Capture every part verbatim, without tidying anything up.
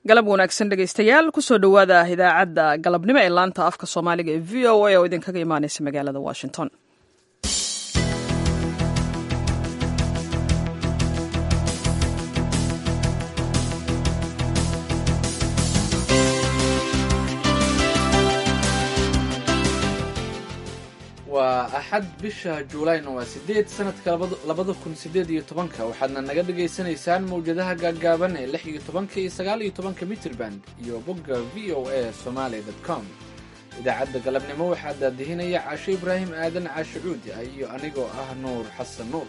galab wanaagsan dhegaystayaal kusoo dhowaada idaacadda galabnimo ee laanta afka soomaaliga ee v o a oo idinkaga imaanaysa magaalada washington. waa axad bisha juulayna waa sideed sanadka labada kun sideed iyo tobanka waxaadna naga dhagaysanaysaan mawjadaha gaaggaaban ee lix iyo tobanka iyo sagaal iyo tobanka mitriband iyo bogga v o a somaly dot com. idaacadda galabnimo waxaa daadihinaya caasho ibraahim aadan caasho cuudi ah iyo anigoo ah nuur xasan nuur.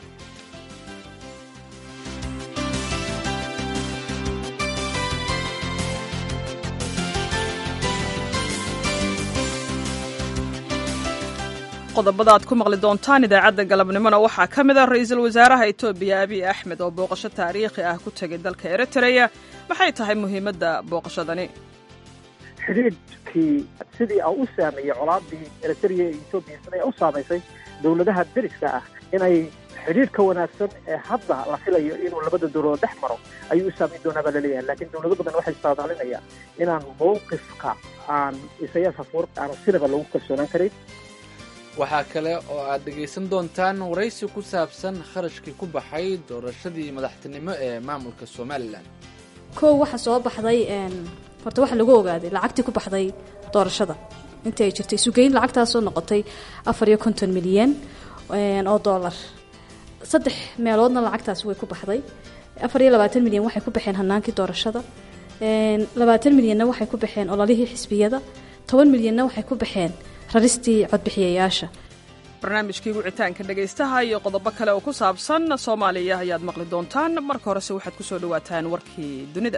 qodobada aad ku maqli doontaan idaacadda galabnimona waxaa ka mid ah ra-iisul wasaaraha etoobiya abiy axmed oo booqasho taariikhi ah ku tegay dalka eritreya. maxay tahay muhiimadda booqashadani? xidhiidhkii sidii a u saameeyey colaadii eritreya iyo etoobiya siday u saamaysay dowladaha deriska ah inay xidhiidhka wanaagsan ee hadda la filayo inuu labada dowladood dhex maro ayuu u saamayn doonaa baa laleeyahay. laakiin dowlado badan waxay saadaalinayaan inaan mowqifka aan isayaas afuur aanu sinaba lagu kalsoonaan karin. waxaa kale oo aad dhegaysan doontaan waraysi ku saabsan kharashkii ku baxay doorashadii madaxtinimo ee maamulka somalilan. kow waxa soo baxday horta waxa lagu ogaaday lacagtii ku baxday doorashada intii ay jirtay sugeyn lacagtaasoo noqotay afar iyo konton milyan oo dollar. saddex meeloodna lacagtaas way ku baxday. afar iyo labaatan milyan waxay ku baxeen hanaankii doorashada, labaatan milyanna waxay ku baxeen ololihii xisbiyada, toban milyanna waxay ku baxeen raristii codbixiyayaasha. barnaamijkii wicitaanka dhegaystaha iyo qodobo kale oo ku saabsan soomaaliya ayaad maqli doontaan. marka horese waxaad ku soo dhowaataan warkii dunida.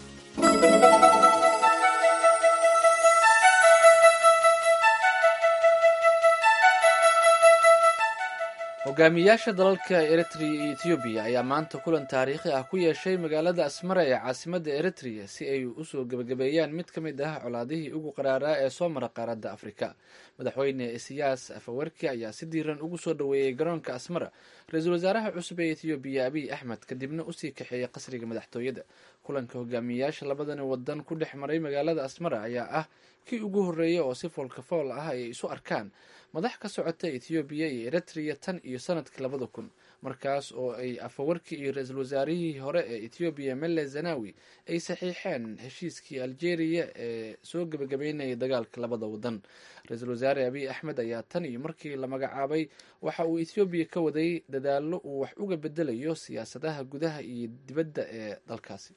hogaamiyaasha dalalka eritrea iyo etoobiya ayaa maanta kulan taariikhi ah ku yeeshay magaalada asmara ee caasimadda eritrea si ay usoo gebagabeeyaan mid ka mid ah colaadihii ugu qaraaraa ee soo mara qaaradda afrika. madaxweyne isiyaas afawerki ayaa si diiran ugu soo dhoweeyey garoonka asmara ra-iisul wasaaraha cusub ee etoobiya abiy axmed kadibna usii kaxeeyey qasriga madaxtooyada. kulanka hogaamiyayaasha labadani wadan ku dhex maray magaalada asmara ayaa ah kii ugu horreeya oo si foolkafool ah ay isu arkaan madax ka socota etoobiya iyo eritrea tan iyo sanadkii labada kun markaas oo ay afawarki iyo ra-iisul wasaarihii hore ee etoobiya mele zanawi ay saxiixeen heshiiskii algeria ee soo gebagabeynayay dagaalka labada wadan. ra-iisul wasaare abiy axmed ayaa tan iyo markii la magacaabay waxa uu etoobiya ka waday dadaallo uu wax uga bedelayo siyaasadaha gudaha iyo dibadda ee dalkaasi.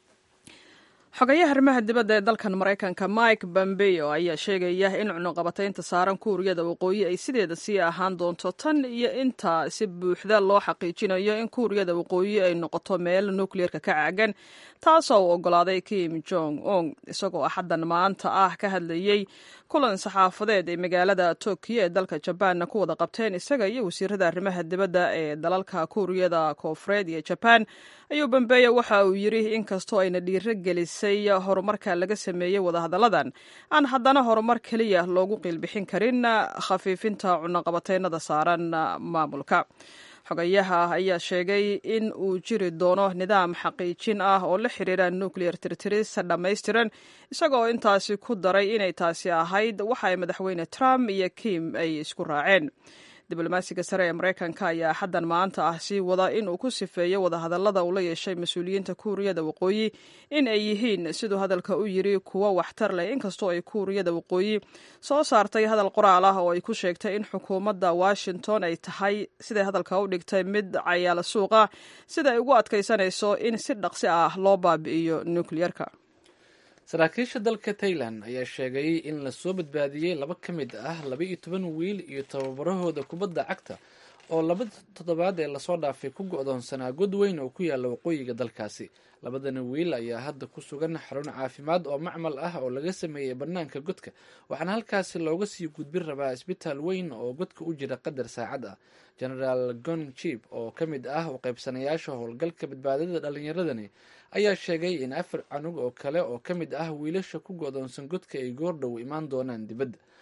xogayaha arrimaha dibadda ee dalkan maraykanka mike pompeo ayaa sheegaya in cunuqabataynta saaran kuuriyada waqooyi ay sideeda sii ahaan doonto tan iyo inta si buuxda loo xaqiijinayo in kuuriyada waqooyi ay noqoto meel nukliyeerka ka caagan, taasoo uu ogolaaday kim jong un isagoo axaddan maanta ah ka hadlayey kulan saxaafadeed ee magaalada tokyo ee dalka jabaanna ku wada qabteen isaga iyo wasiirada arrimaha dibadda ee dalalka kuuriyada koonfureed iyo jabaan. ayuu pompeo waxa uu yidhi inkastoo ayna dhiiro gelisay horumarka laga sameeyey wadahadalladan aan haddana horumar keliya loogu qiilbixin karin khafiifinta cunaqabataynada saaran maamulka. xogayaha ayaa sheegay in uu jiri doono nidaam xaqiijin ah oo la xiriira nuclear tirtiris dhammaystiran, isagoo intaasi ku daray inay taasi ahayd waxa ay madaxweyne trump iyo kim ay isku raaceen. diblomaasiga sare ee maraykanka ayaa xaddan maanta ah sii wada in uu ku sifeeyo wadahadallada uu la yeeshay mas-uuliyiinta kuuriyada waqooyi in ay yihiin siduu hadalka u yidhi kuwo waxtar leh, inkastoo ay kuuriyada waqooyi soo saartay hadal qoraal ah oo ay ku sheegtay in xukuumadda washington ay tahay siday hadalka u dhigtay mid cayaala suuqa sida ay ugu adkaysanayso in si dhaqsi ah loo baabi'iyo nukliyerka. saraakiisha dalka tailan ayaa sheegay in lasoo badbaadiyey laba ka mid ah laba iyo toban wiil iyo tababarahooda kubadda cagta oo laba toddobaad ee lasoo dhaafay ku go-doonsanaa god weyn oo ku yaalla waqooyiga dalkaasi. labadani wiil ayaa hadda ku sugan xarun caafimaad oo macmal ah oo laga sameeyey bannaanka godka, waxaana halkaasi looga sii gudbin rabaa isbitaal weyn oo godka u jira qadar saacad ah. genaraal gon chib oo ka mid ah u qaybsanayaasha howlgalka badbaadada dhallinyaradani ayaa sheegay in afar canug oo kale oo ka mid ah wiilasha ku go-doonsan godka ay goordhow imaan doonaan dibadda.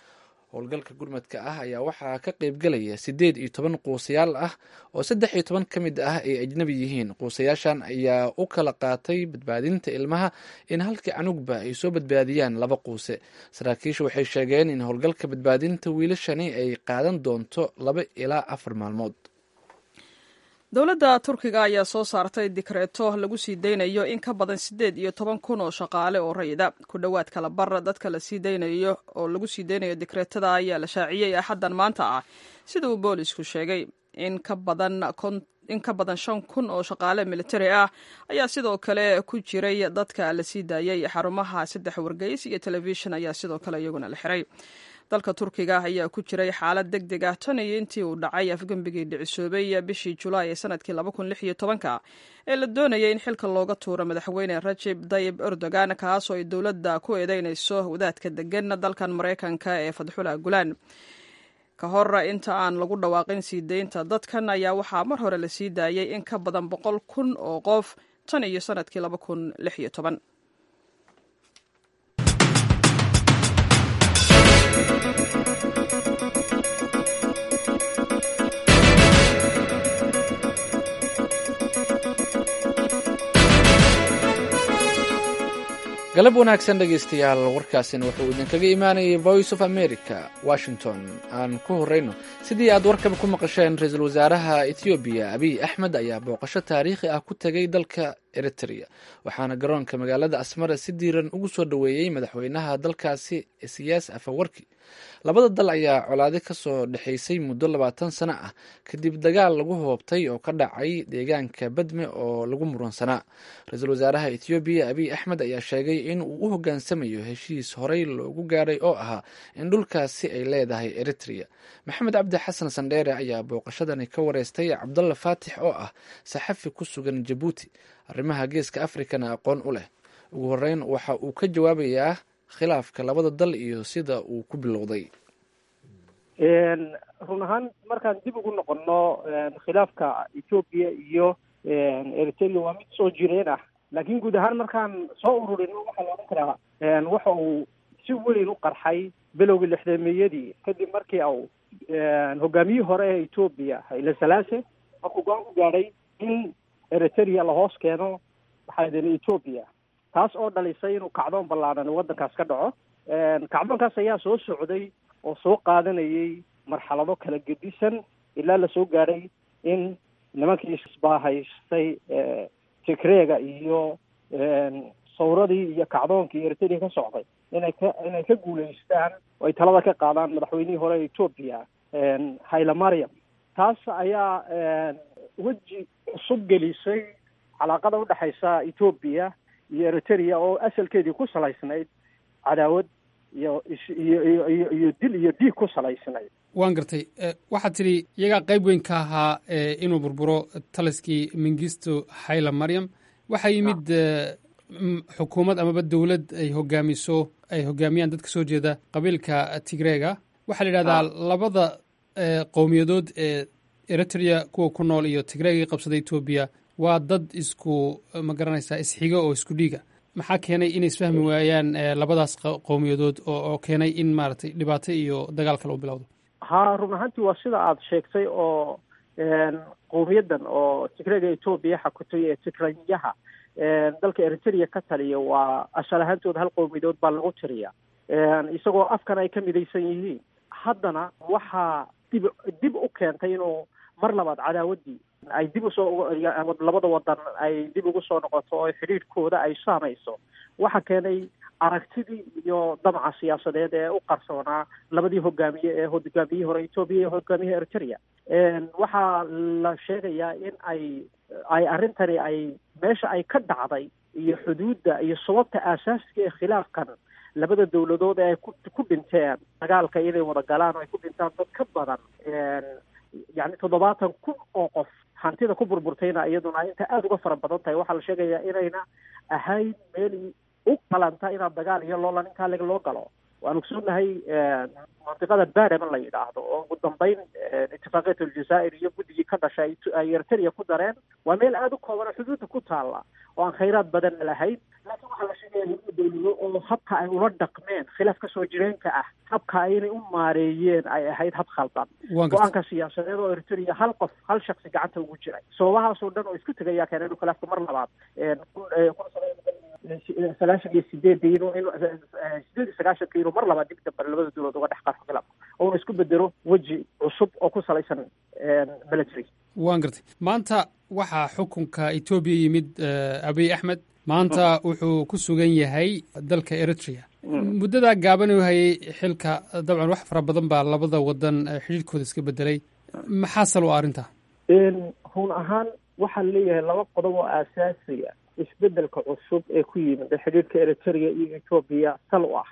howlgalka gurmadka ah ayaa waxaa ka qaybgelaya siddeed iyo toban quusayaal ah oo saddex iyo toban ka mid ah ay ajnabi yihiin. quusayaashan ayaa u kala qaatay badbaadinta ilmaha in halkii canugba ay soo badbaadiyaan laba quuse. saraakiishu waxay sheegeen in howlgalka badbaadinta wiilashani ay qaadan doonto laba ilaa afar maalmood. dowladda turkiga ayaa soo saartay dikreeto lagu sii daynayo in ka badan siddeed iyo toban kun oo shaqaale oo rayida. ku dhowaad kala bar dadka la sii daynayo oo lagu sii daynayo dikreetada ayaa la shaaciyey axaddan maanta ah, sida uu boolisku sheegay. in ka badan in ka badan shan kun oo shaqaale militari ah ayaa sidoo kale ku jiray dadka la sii daayey. xarumaha saddex wargeys iyo telefishin ayaa sidoo kale iyaguna la xiray. dalka turkiga ayaa ku jiray xaalad deg deg ah tan iyo intii uu dhacay afgembigii dhicisoobay bishii julaay ee sanadkii laba kun lix iyo tobanka ee la doonayay in xilka looga tuuro madaxweyne rajeb tayyib erdogan, kaasoo ay dowladda ku eedeynayso wadaadka degan dalkan maraykanka ee fadxullah gulaan. ka hor inta aan lagu dhawaaqin sii deynta dadkan ayaa waxaa mar hore la sii daayey in ka badan boqol kun oo qof tan iyo sanadkii laba kun lix iyo toban. galab wanaagsan dhegaystayaal, warkaasina wuxuu idinkaga imaanayay voice of america washington. aan ku horeyno, sidii aad warkaba ku maqasheen, ra-iisul wasaaraha ethoobiya abiy axmed ayaa booqasho taariikhi ah ku tegay dalka eritrea, waxaana garoonka magaalada asmara si diiran ugu soo dhoweeyey madaxweynaha dalkaasi siyaas afawarki. labada dal ayaa colaade ka soo dhexaysay muddo labaatan sano ah kadib dagaal lagu hoobtay oo ka dhacay deegaanka badme oo lagu muransanaa. ra-iisul wasaaraha ethoobiya abiy axmed ayaa sheegay in uu u hoggaansamayo heshiis horey loogu gaaray oo ahaa in dhulkaasi ay leedahay eritrea. maxamed cabdi xasan sandheere ayaa booqashadani ka wareystay cabdalla faatix oo ah saxafi ku sugan jabuuti, arrimaha geeska afrikana aqoon u leh. ugu horeyn waxa uu ka jawaabayaa khilaafka labada dal iyo sida uu ku bilowday. run ahaan markaan dib ugu noqono khilaafka etoobiya iyo eritrea waa mid soo jireen ah, laakiin guud ahaan markaan soo ururino waxaa la odhan karaa waxa uu si weyn u qarxay bilowgii lixdameeyadii kadib markii uu hogaamiyihii hore ee etoobiya Haile Selassie markuu go-aan ku gaadhay in eritrea la hoos keeno maxaydeen etoobiya, taas oo dhalisay inuu kacdoon ballaaran waddankaas ka dhaco. kacdoonkaas ayaa soo socday oo soo qaadanayay marxalado kala gedisan ilaa lasoo gaadhay in nimankii isbaahaystay tigreega iyo sawradii iyo kacdoonkii eritrea ka socday inay ka inay ka guulaystaan oo ay talada ka qaadaan madaxweynihii hore ee etoobiya Haile Mariam. taas ayaa weji cusub gelisay calaaqada udhexaysa etoobiya iyo eritrea oo asalkeedii ku salaysnayd cadaawad iyo iyo iyo iyo dil iyo dhiig ku salaysnayd. waan gartay. waxaad tidhi iyagaa qayb weyn ka ahaa inuu burburo taliskii Mengistu Haile Mariam. waxaa yimid xukuumad amaba dowlad ay hogaamiso ay hogaamiyaan dadka soo jeeda qabiilka tigreega. waxaa la yidhahdaa labada qowmiyadood ee eritrea kuwa ku nool iyo tigreegii qabsaday etoobiya waa dad isku ma garanaysaa isxiga oo isku dhiiga. maxaa keenay inay isfahmi waayaan labadaas qowmiyadood oo keenay in maaragtay dhibaato iyo dagaal kale u bilowdo? ha run ahaantii waa sida aada sheegtay oo qowmiyadan oo tigreega etoobiya xakutay ee tigranyaha dalka eritrea ka taliya waa asal ahaantooda hal qowmiyadood baa lagu tiriya, isagoo afkan ay ka midaysan yihiin. haddana waxaa dib dib u keentay inuu mar labaad cadaawaddii ay dib usoo labada wadan ay dib ugu soo noqoto oo xidhiidhkooda ay saamayso. waxa keenay aragtidii iyo damaca siyaasadeed ee u qarsoonaa labadii hogaamiye ee hogaamiyihii hore etoobiya iyo hogaamiyihii eritrea. waxaa la sheegayaa in ay ay arrintani ay meesha ay ka dhacday iyo xuduudda iyo sababta aasaasiga ee khilaafkan labada dowladood ee ay ku ku dhinteen dagaalka inay wada galaan oo ay ku dhintaan dad ka badan yacni toddobaatan kun oo qof, hantida ku burburtayna iyaduna inta aada uga fara badan tahay. waxaa la sheegayaa inayna ahayn meel u qalanta inaad dagaal iyo loolan intaa leg loo galo. waan ogsoonahay mantiqada bareman la yidhaahdo oo ugu dambeyn itifaaqiyat aljazaa'ir iyo guddigii ka dhashay ay eritrea ku dareen waa meel aada u kooban oo xuduudda ku taalla oo aan khayraad badan lahayn laakiin waxaa la sheegaya laba dawlado oo habka ay ula dhaqmeen khilaaf kasoo jireenka ah habka aynay u maareeyeen ay ahayd hab khaldan go-aanka siyaasadeed oo eritrea hal qof hal shaksi gacanta ugu jiray sababahaasoo dhan oo isku tegayaa keenay inuu khilaafka mar labaad sagaashan iyo sideedii inuu in sideed iyo sagaashanka inuu mar labaad dib dambe labada dawladood uga dhex qarxo khilaafka oona isku bedelo weji cusub oo ku salaysan military. waan gartay maanta waxaa xukunka etoobiya yimid abiy axmed maanta wuxuu ku sugan yahay dalka eritrea muddadaa gaaban u hayay xilka dabcan wax fara badan baa labada wadan xidhiirkooda iska bedelay maxaa sal u arrintaa run ahaan waxaa leeyahay laba qodob oo aasaasiya isbedelka cusub ee ku yimid xidhiirka eritrea iyo etoobiya sal u ah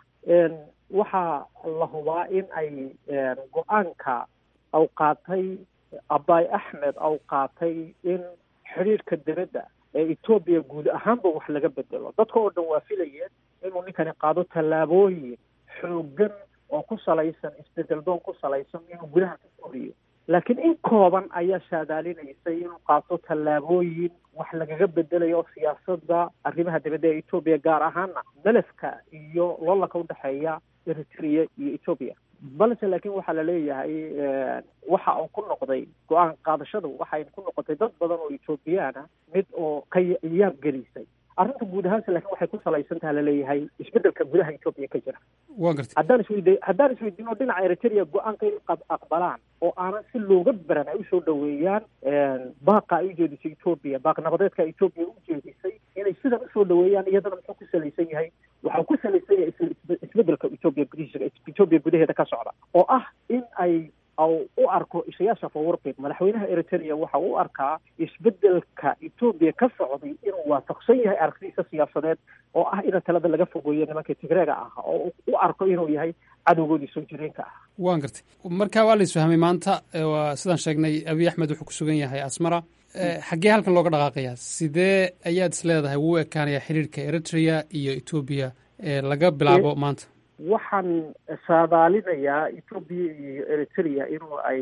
waxaa la hubaa in ay go-aanka aw qaatay abiy axmed aw qaatay in xidhiirka dibadda ee etoobiya guud ahaanba wax laga bedelo dadka oo dhan waa filayeen inuu ninkani qaado tallaabooyin xoogan oo ku salaysan isbedel doon ku salaysan inuu gudaha ka koriyo laakiin in kooban ayaa saadaalinaysay inuu qaato tallaabooyin wax lagaga bedelayo siyaasadda arrimaha dibadda ee etoobiya gaar ahaana melefka iyo loolanka udhexeeya eritrea iyo etoobiya balse laakiin waxaa la leeyahay waxa uu ku noqday go-aan qaadashadu waxay ku noqotay dad badan oo etoobiyaana mid oo ka yaab gelisay arrinta guud ahaanse laakiin waxay ku salaysan taha laleeyahay isbedelka gudaha etoobiya ka jira waa gartay haddaan isweydi haddaan isweydiino dhinaca eritrea go-aanka in aqbalaan oo aanan si looga baran ay usoo dhaweeyaan baaqa ay ujeedisay etoobiya baaq nabadeedka etoobiya ujeedisay inay sidan usoo dhaweeyaan iyadana muxuu ku salaysan yahay waxaa ku salaysan yahay isbedelka etoobiya gudihiisa etoobiya gudaheeda ka socda oo ah in ay u arko isayaas afawarqi madaxweynaha eritrea waxa u arkaa isbedelka etoobiya ka socday inuu waafaqsan yahay aragtidiisa siyaasadeed oo ah ina talada laga fogeeyo nimanka tigreega ah oo u arko inuu yahay cadowgoodii soo jireenka ah waan gartay marka waa la isfahmay maanta sidaan sheegnay abiy axmed wuxuu ku sugan yahay asmara xaggee halkan looga dhaqaaqayaa sidee ayaad is leedahay wuu ekaanayaa xiriirka eritrea iyo etoobiya laga bilaabo maanta waxaan saadaalinayaa etoobiya iyo eritrea inuu ay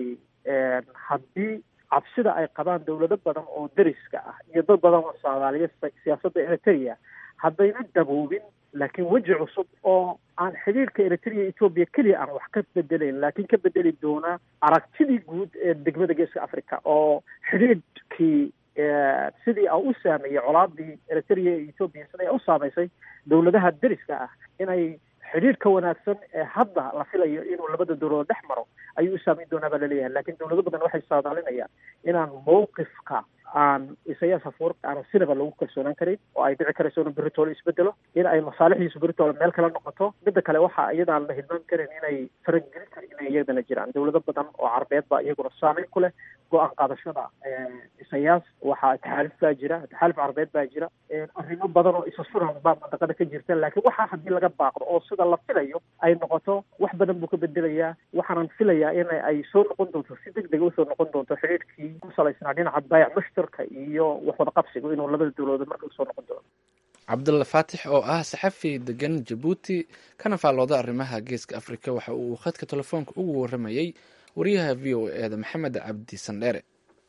haddii cabsida ay qabaan dawlado badan oo deriska ah iyo dad badan oo saadaaliya siyaasadda eritrea haddayna daboobin laakiin weji cusub oo aan xidhiirka eritrea etoobiya keliya aan wax ka bedelayn laakiin ka bedeli doonaa aragtidii guud ee degmada geeska africa oo xidhiirkii sidii a u saameeyey colaadii eritrea iyo etoobiya sida ay u saamaysay dawladaha deriska ah inay xidhiirka wanaagsan ee hadda la filayo inuu labada dawladood dhex maro ayuu u saameyn doonaa baa laleeyahay laakiin dawlado badan waxay saadaalinayaan inaan mawqifka aan isayaas afawarqi aanan sinaba lagu kalsoonaan karin oo ay dhici karayso inuu beritoole isbedelo in ay masaalixdiisu beritoole meel kala noqoto midda kale waxa iyadaan la hilmaan karin inay faragelin karin inay iyadana jiraan dawlado badan oo carbeed baa iyaguna saameyn ku leh go-aan qaadashada isayaas waxaa taxaaluf baa jira taxaaluf carbeed baa jira arrimo badan oo isa suran baa mandaqada ka jirta laakiin waxaa haddii laga baaqdo oo sida la filayo ay noqoto wax badan buu ka bedelayaa waxaanan filayaa in ay soo noqon doonto si deg dega usoo noqon doonto xidhiirkii ku salaysnaa dhinaca baayac mushtarka iyo wax wada qabsiga inuu labada dawladood marka usoo noqon doono cabdulla faatix oo ah saxafi degan jabuuti kana faallooda arrimaha geeska afrika waxa uu khadka telefoonka ugu waramayey wariyaha v o eeda maxamed cabdi sandheere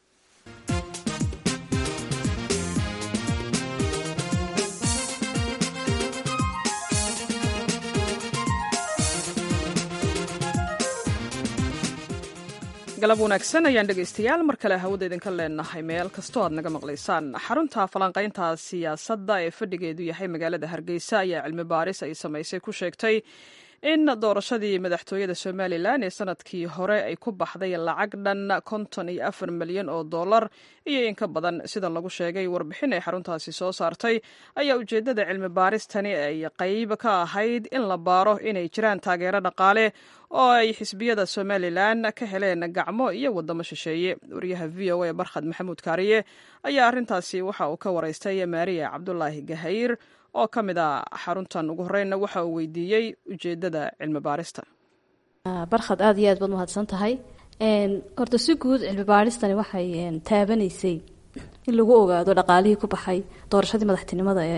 galab wanaagsan ayaan dhegaystayaal mar kale hawada idinka leenahay meel kastoo aad naga maqlaysaan xarunta falanqaynta siyaasadda ee fadhigeedu yahay magaalada hargeysa ayaa cilmi baaris ay samaysay ku sheegtay in doorashadii madaxtooyada somalilan ee sanadkii hore ay ku baxday lacag dhan konton iyo afar milyan oo dollar iyo in ka badan sida lagu sheegay warbixin ay xaruntaasi soo saartay ayaa ujeeddada cilmi baaristani ay qayb ka ahayd in la baaro inay jiraan taageero dhaqaale oo ay xisbiyada somalilan ka heleen gacmo iyo wadamo shisheeye wariyaha v o a barkhad maxamuud kaariye ayaa arrintaasi waxa uu ka waraystay maariya cabdulaahi gahayr oo ka mid a xaruntan ugu horreynna waxa uu weydiiyey ujeeddada cilmi baarista barkhad aada iyo aad baad mahadsan tahay horta si guud cilmi baaristani waxay taabanaysay in lagu ogaado dhaqaalihii ku baxay doorashadii madaxtinimada ee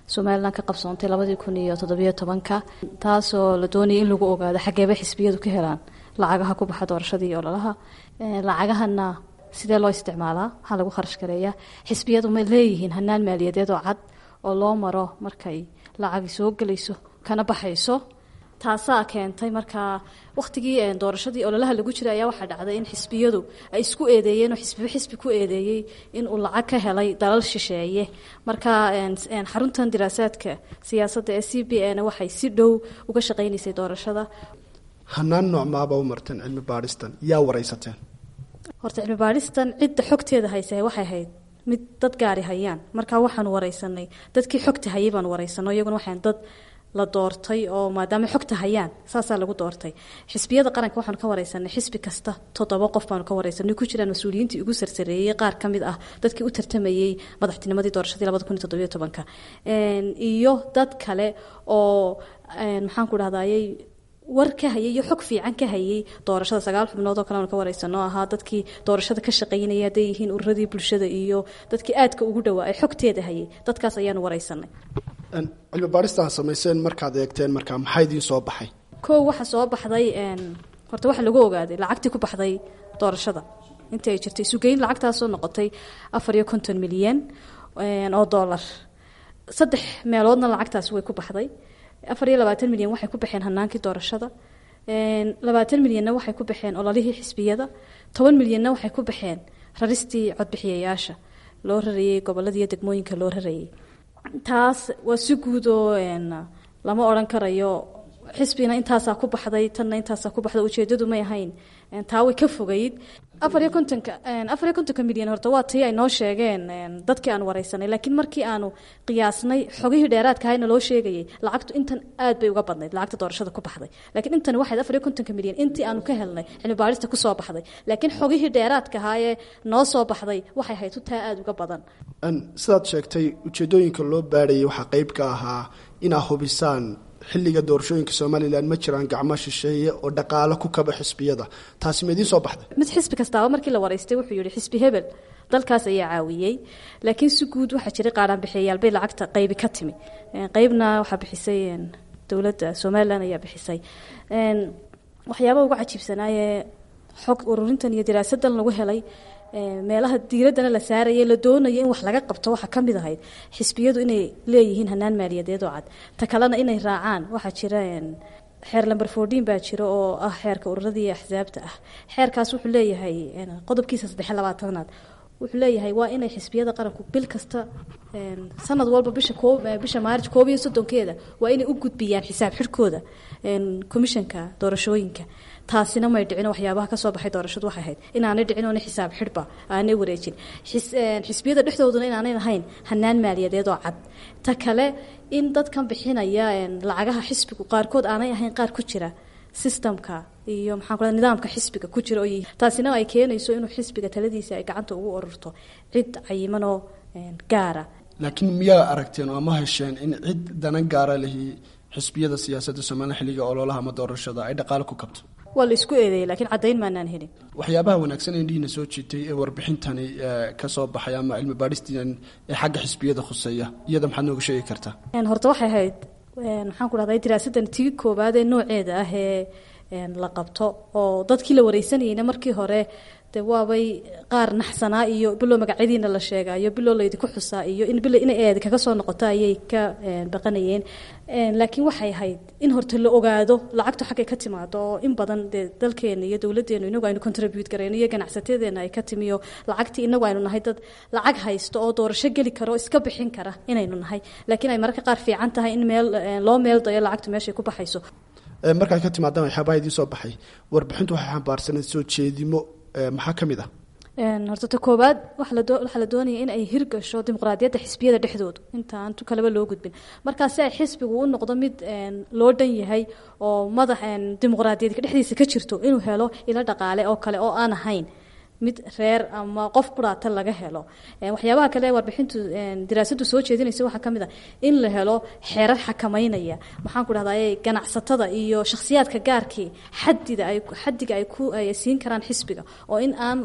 somalilan ka qabsoontay labadii kun iyo toddobiyo tobanka taasoo la doonayay in lagu ogaado xageeba xisbiyadu ka helaan lacagaha ku baxa doorashadii iyo ololaha lacagahana sidee loo isticmaalaa waxaa lagu kharash gareeyaa xisbiyadu ma leeyihiin hanaan maaliyadeed oo cad oo loo maro markay lacagi soo gelayso kana baxayso taasaa keentay markaa wakhtigii doorashadii ololaha lagu jiray ayaa waxaa dhacday in xisbiyadu ay isku eedeeyeen oo xisbiba xisbi ku eedeeyey inuu lacag ka helay dalal shisheeye markaa xaruntan diraasaadka siyaasadda ee c b a na waxay si dhow uga shaqaynaysay doorashada. hanaan noocmaaba u marteen cilmi baadhistan yaa waraysateen? horta cilmi baadhistan cidda xogteeda haysa waxay ahayd mid dad gaari hayaan markaa waxaanu waraysanay dadkii xogta hayay baanu waraysanno iyaguna waxaan dad la doortay oo maadaama xogta hayaan saasaa lagu doortay. xisbiyada qaranka waxaanu ka waraysanay xisbi kasta toddoba qof baanu ka waraysanay ku jiraan mas-uuliyiintii ugu sarsareeyey qaar ka mid ah dadkii u tartamayey madaxtinimadii doorashadii labada kun iyo toddobiyo tobanka iyo dad kale oo maxaan ku dhahdayey war ka hayay iyo xog fiican ka hayay doorashada sagaal xubnood oo kale aan ka wareysano ahaa dadkii doorashada ka shaqeynaya haday yihiin ururadii bulshada iyo dadkii aadka ugu dhawaa ay xogteeda hayay dadkaas ayaanu wareysanay. cilmi baadhistaa samayseen markaad eegteen markaa maxaa idiin soo baxay? kow waxa soo baxday horta waxa lagu ogaaday lacagtii ku baxday doorashada intii ay jirtay sugeyn lacagtaasoo noqotay afar iyo konton milyan oo dollar saddex meeloodna lacagtaas way ku baxday. afar iyo labaatan milyan waxay ku baxeen hanaankii doorashada labaatan milyanna waxay ku baxeen ololihii xisbiyada toban milyanna waxay ku baxeen raristii codbixiyayaasha loo rarayey gobolada iyo degmooyinka loo rarayey. taas waa si guud oo lama odhan karayo xisbina intaasaa ku baxday tanna intaasaa ku baxday ujeedadu may ahayn taa way ka fogeyd. afar iyo kontonka afar iyo kontonka milyan horta waa tii ay noo sheegeen dadkii aan wareysanay laakiin markii aanu qiyaasnay xogihii dheeraadka ahayna loo sheegayay lacagtu intan aad bay uga badnayd lacagta doorashada ku baxday laakiin intan waxayd afar iyo kontonka milyan intii aanu ka helnay cilmi baadhista ku soo baxday laakiin xogihii dheeraadka ahaayee noo soo baxday waxay ahayd taa aad uga badan. sidaad sheegtay ujeedooyinka loo baadhayay waxaa qayb ka ahaa inaa hubisaan xilliga doorashooyinka somalilan ma jiraan gacmo shisheeye oo dhaqaalo ku kaba xisbiyada taasi ma idiin soo baxday? mid xisbi kastaaba markii la wareystay wuxuu yihi xisbi hebel dalkaas ayaa caawiyey laakiin si guud waxaa jiray qaaraan bixiyayaal bay lacagta qaybi ka timi qaybna waxaa bixisay dowladda somalilan ayaa bixisay. waxyaabaha ugu cajiibsanaayee xog ururintan iyo diraasadan lagu helay meelaha diiradana la saarayay la doonaya in wax laga qabto waxaa ka mid ahayd xisbiyadu inay leeyihiin hanaan maaliyadeed oo cad ta kalena inay raacaan waxaa jira xeer lamber fourteen baa jira oo ah xeerka ururadii axsaabta ah. xeerkaas wuxuu leeyahay qodobkiisa saddex iyo labaatanaad wuxuu leeyahay waa inay xisbiyada qaranku bil kasta sanad walba bisha koob bisha maarj koob iyo soddonkeeda waa inay u gudbiyaan xisaab xidhkooda komishanka doorashooyinka. taasina may dhicin waxyaabaha ka soo baxay doorashadu waxay ahayd inaanay dhicin oo xisaab xidhba aanay wareejin xisbiyada dhexdooduna inaanay lahayn hanaan maaliyadeed oo cad. ta kale in dadkan bixinaya lacagaha xisbigu qaarkood aanay ahayn qaar ku jira systemka iyo maxaan ku nidaamka xisbiga ku jira oo taasina ay keenayso inuu xisbiga taladiisa ay gacanta ugu ururto cid cayiman oo gaara. laakiin miyaa aragteen oo ma hesheen in cid danan gaara lehi xisbiyada siyaasadda Soomaaliya xilliga ololaha ama doorashada ay dhaqaale ku kabto? waa la isku eedeeyay laakiin caddayn maanaan helin. waxyaabaha wanaagsan ee dhiina soo jiitay ee warbixintani ka soo baxay ama cilmi baadhistan ee xagga xisbiyada khuseeya iyada maxaad nooga sheegi kartaa? horta waxay ahayd maxaan ku dhahday diraasadan tii koobaad ee nooceeda ah ee la qabto oo dadkii la wareysanayayna markii hore de waabay qaar naxsanaa iyo bilow magacyadiina la sheegayo bilow laydinku xusaa iyo in bilow inay eed kaga soo noqoto ayay ka baqanayeen. laakiin waxay ahayd in horta la ogaado lacagtu xaggay ka timaado oo in badan dee dalkeena iyo dowladdeenu inagu aynu contribute gareyno iyo ganacsatedeena ay ka timiyo lacagtii inagu aynu nahay dad lacag haysto oo doorasho geli karo iska bixin kara inaynu nahay laakiin ay mararka qaar fiican tahay in meel loo meel dayo lacagtu meeshay ku baxayso. markaa ka timaadaan waxyaabaha idiin soo baxay warbixintu waxay xambaarsaneed soo jeedimo maxaa ka mid ah? horta ta koobaad waxaa la doonaya in ay hirgasho dimuqraadiyadda xisbiyada dhexdooda intaan tu kaleba loo gudbin markaa si ay xisbigu u noqdo mid loo dhan yahay oo madax dimuqraadiyadka dhexdiisa ka jirto inuu helo ilo dhaqaale oo kale oo aan ahayn mid reer ama qof quraata laga helo. waxyaabaha kale warbixintu diraasadu soo jeedinaysa waxaa ka mid ah in la helo xeerar xakameynaya maxaan ku dhahdaa ganacsatada iyo shakhsiyaadka gaarkii xadida ay xadiga ay ku ay siin karaan xisbiga oo in aan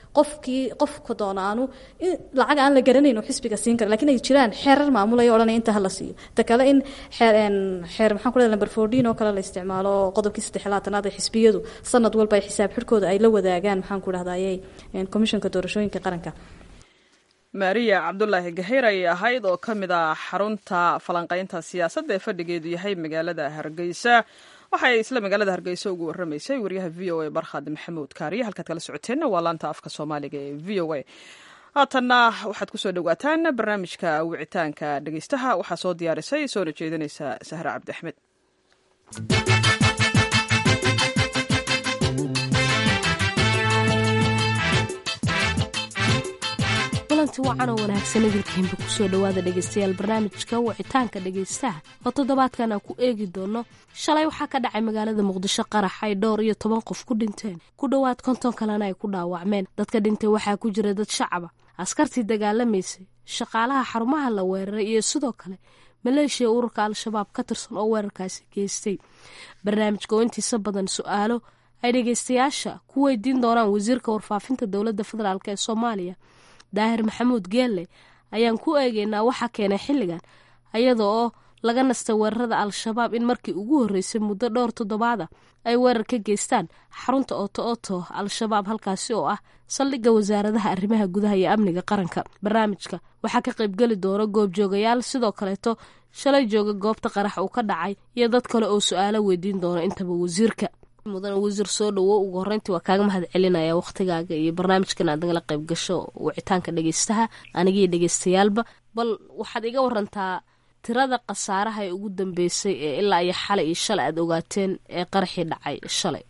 qofkii qofka doona aanu lacag aan la garanayn oo xisbiga siin kara laakiin ay jiraan xeerar maamulaya odhanaya inta hala siiyo ta kale in xeer xeer maxaan ku leedahay number fourteen oo kale la isticmaalo qodobkii saddex iyo labaatanaad ee xisbiyadu sanad walba ay xisaab xidhkooda ay la wadaagaan maxaan ku dhahdayay komishanka doorashooyinka qaranka. maariya cabdulaahi gaheyr ayay ahayd oo ka mid ah xarunta falanqaynta siyaasadda ee fadhigeedu yahay magaalada hargeysa. waxay isla magaalada hargeysa ugu waramaysay wariyaha v o a barkhad maxamuud kaariye. halkaad kala socoteenna waa laanta afka soomaaliga ee v o a. haatanna waxaad kusoo dhawaataan barnaamijka wicitaanka dhegeystaha. waxaa soo diyaarisay soona jeedinaysa sahra cabdi axmed. kulanti wacan oo wanaagsan idilkiinba kusoo dhowaada dhegeystayaal barnaamijka wicitaanka dhegeystaha oo toddobaadkan aan ku eegi doono shalay waxaa ka dhacay magaalada muqdisho qarax ay dhowr iyo toban qof ku dhinteen ku dhowaad konton kalena ay ku dhaawacmeen. dadka dhintay waxaa ku jira dad shacaba, askartii dagaalamaysay, shaqaalaha xarumaha la weeraray iyo sidoo kale maleeshiya ururka al-shabaab ka tirsan oo weerarkaasi geystay. barnaamijka oo intiisa badan su-aalo ay dhegeystayaasha ku weydiin doonaan wasiirka warfaafinta dowladda federaalk ee soomaaliya daahir maxamuud geelle ayaan ku eegeynaa waxaa keenay xilligan ayada oo laga nastay weerarada al-shabaab in markii ugu horreysay muddo dhowr toddobaada ay weerar ka geystaan xarunta oto oto al-shabaab halkaasi oo ah saldhigga wasaaradaha arrimaha gudaha iyo amniga qaranka. barnaamijka waxaa ka qaybgeli doona goobjoogayaal sidoo kaleeto shalay jooga goobta qarax uu ka dhacay iyo dad kale oo su-aalo weydiin doona intaba wasiirka. mudan wasiir soo dhawo, ugu horeyntii waa kaaga mahad celinaya wakhtigaaga iyo barnaamijkan aad nagala qayb gasho wicitaanka dhegeystaha anigii dhegeystayaalba. bal waxaad iga warantaa tirada khasaaraha ee ugu dambeysay ee ilaa iyo xalay iyo shalay aad ogaateen ee qaraxii dhacay shalay.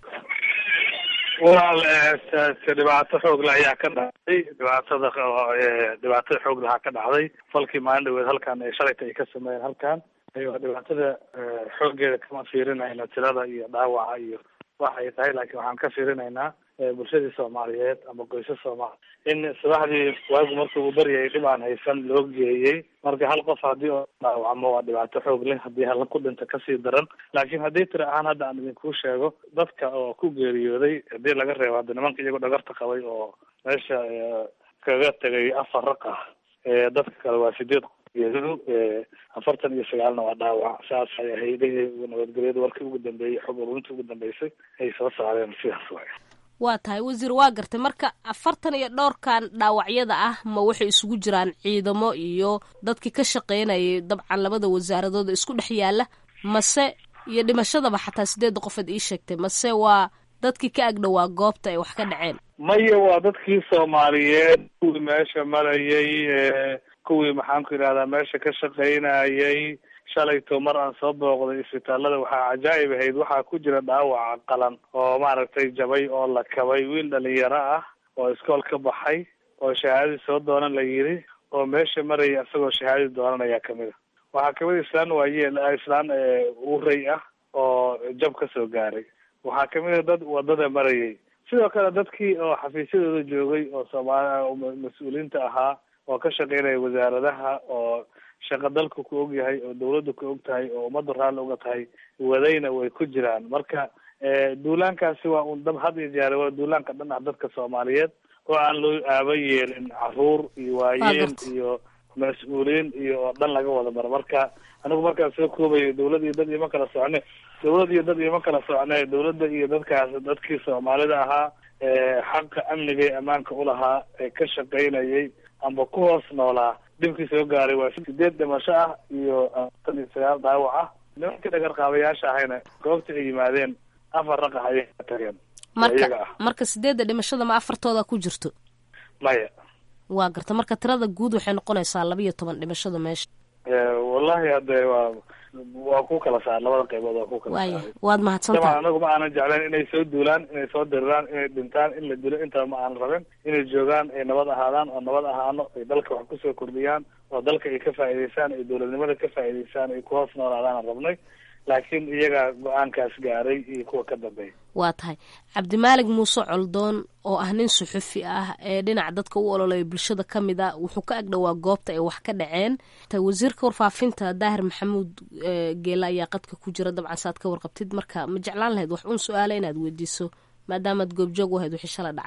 walaal dhibaato xoogla ayaa ka dhacday dhibaatada dhibaatada xoog lahaa ka dhacday falkii maalin dhaweed halkan ee shalayta ay ka sameeyeen halkan dhibaatada xooggeeda kama fiirinayna tirada iyo dhaawaca iyo waxay tahay, laakiin waxaan ka fiirinaynaa bulshadii soomaaliyeed ama qoysas soomaali in subaxdii waagu markii uu baryayay dhib aan haysan loo geeyey. marka hal qof haddii oo dhaawacmo waa dhibaato xoog leh, haddii hala ku dhinta kasii daran. laakiin haddii tiri ahaan hadda aan idinkuu sheego dadka oo ku geeriyooday haddii laga reebo hadda nimanka iyagoo dhagarta qabay oo meesha kaga tegay afar raq ah, dadka kale waa sideed geeridu afartan iyo sagaalna waa dhaawac. saas ay ahayd nabadgelyada warkii ugu dambeeyey xog ururinta ugu dambeysay ay soo saareen sidaas waay. waa tahay wasiir, waa gartay marka afartan iyo dhowrkan dhaawacyada ah ma waxay isugu jiraan ciidamo iyo dadkii ka shaqeynayay dabcan labada wasaaradood isku dhex yaala, mase iyo dhimashadaba xataa sideedda qofood ii sheegtay, mase waa dadkii ka agdhowaa goobta ay wax ka dhaceen? maya waa dadkii soomaaliyeed kuwii meesha marayay, kuwii maxaan ku yidhahdaa meesha ka shaqaynayay. shalayto mar aan soo booqday isbitaalada waxaa cajaa'ib ahayd, waxaa ku jira dhaawaca qalan oo maaragtay jabay oo la kabay, wiil dhalinyaro ah oo iskool ka baxay oo shahaadadii soo doonan la yidhi oo meesha maraya isagoo shahaadadii doonan ayaa kamid a. waxaa kamid islaan waayeel islaan uray ah oo jab ka soo gaaray. waxaa kamid a dad wadada marayay. sidoo kale dadkii oo xafiisyadooda joogay oo soomaali mas-uuliyiinta ahaa oo ka shaqeynaya wasaaradaha oo shaqa dalku ku og yahay oo dawladdu ku og tahay oo ummadda raalli uga tahay wadayna way ku jiraan. marka duulaankaasi waa un dab had iyo jeer waa duulaanka dhinaca dadka soomaaliyeed oo aan loo aaba yeelin caruur iyo waayeel iyo mas-uuliyiin iyo oo dhan laga wada maro. marka anigu markaan soo koobayo dawlad iyo dad ima kala socne dawlad iyo dad ima kala socne dawladda iyo dadkaas dadkii soomaalida ahaa xaqa amniga ee ammaanka ulahaa ee ka shaqaynayay amba ku hoos noolaa dhibkii soo gaaray waa sideed dhimasho ah iyo afartan iyo sagaal dhaawac ah. nimankii dhagar qaabayaasha ahayna goobta ay yimaadeen afar raqax ayay ka tageen. marka marka sideedda dhimashada ma afartooda ku jirto? maya. waa garta marka tirada guud waxay noqonaysaa laba iyo toban dhimashada meesha. wallahi hadde waa waa ku kala saar labada qaybood waa ku kala saar. waad mahadsantahay. anagu ma aanan jeclayn inay soo duulaan, inay soo diriraan, inay dhintaan, in la dilo intaba ma aanan rabin. inay joogaan ay nabad ahaadaan oo nabad ahaano ay dalka wax kusoo kordhiyaan oo dalka ay ka faa'iidaysaan ay dawladnimada ka faa'iidaysaan ay ku hoos noolaadaan rabnay. laakiin iyagaa go-aankaas gaaray iyo kuwa ka dambeeya. waa tahay cabdimaalig muuse coldoon oo ah nin suxufi ah ee dhinaca dadka u ololaya bulshada ka mid a wuxuu ka agdhowaa goobta ay wax ka dhaceen. wasiirka warfaafinta daahir maxamuud geele ayaa qadka ku jira, dabcan saad ka warqabtid, marka ma jeclaan lahayd wax un su-aala inaad weydiiso maadaamaad goobjoog u ahayd wixii shala dhacay?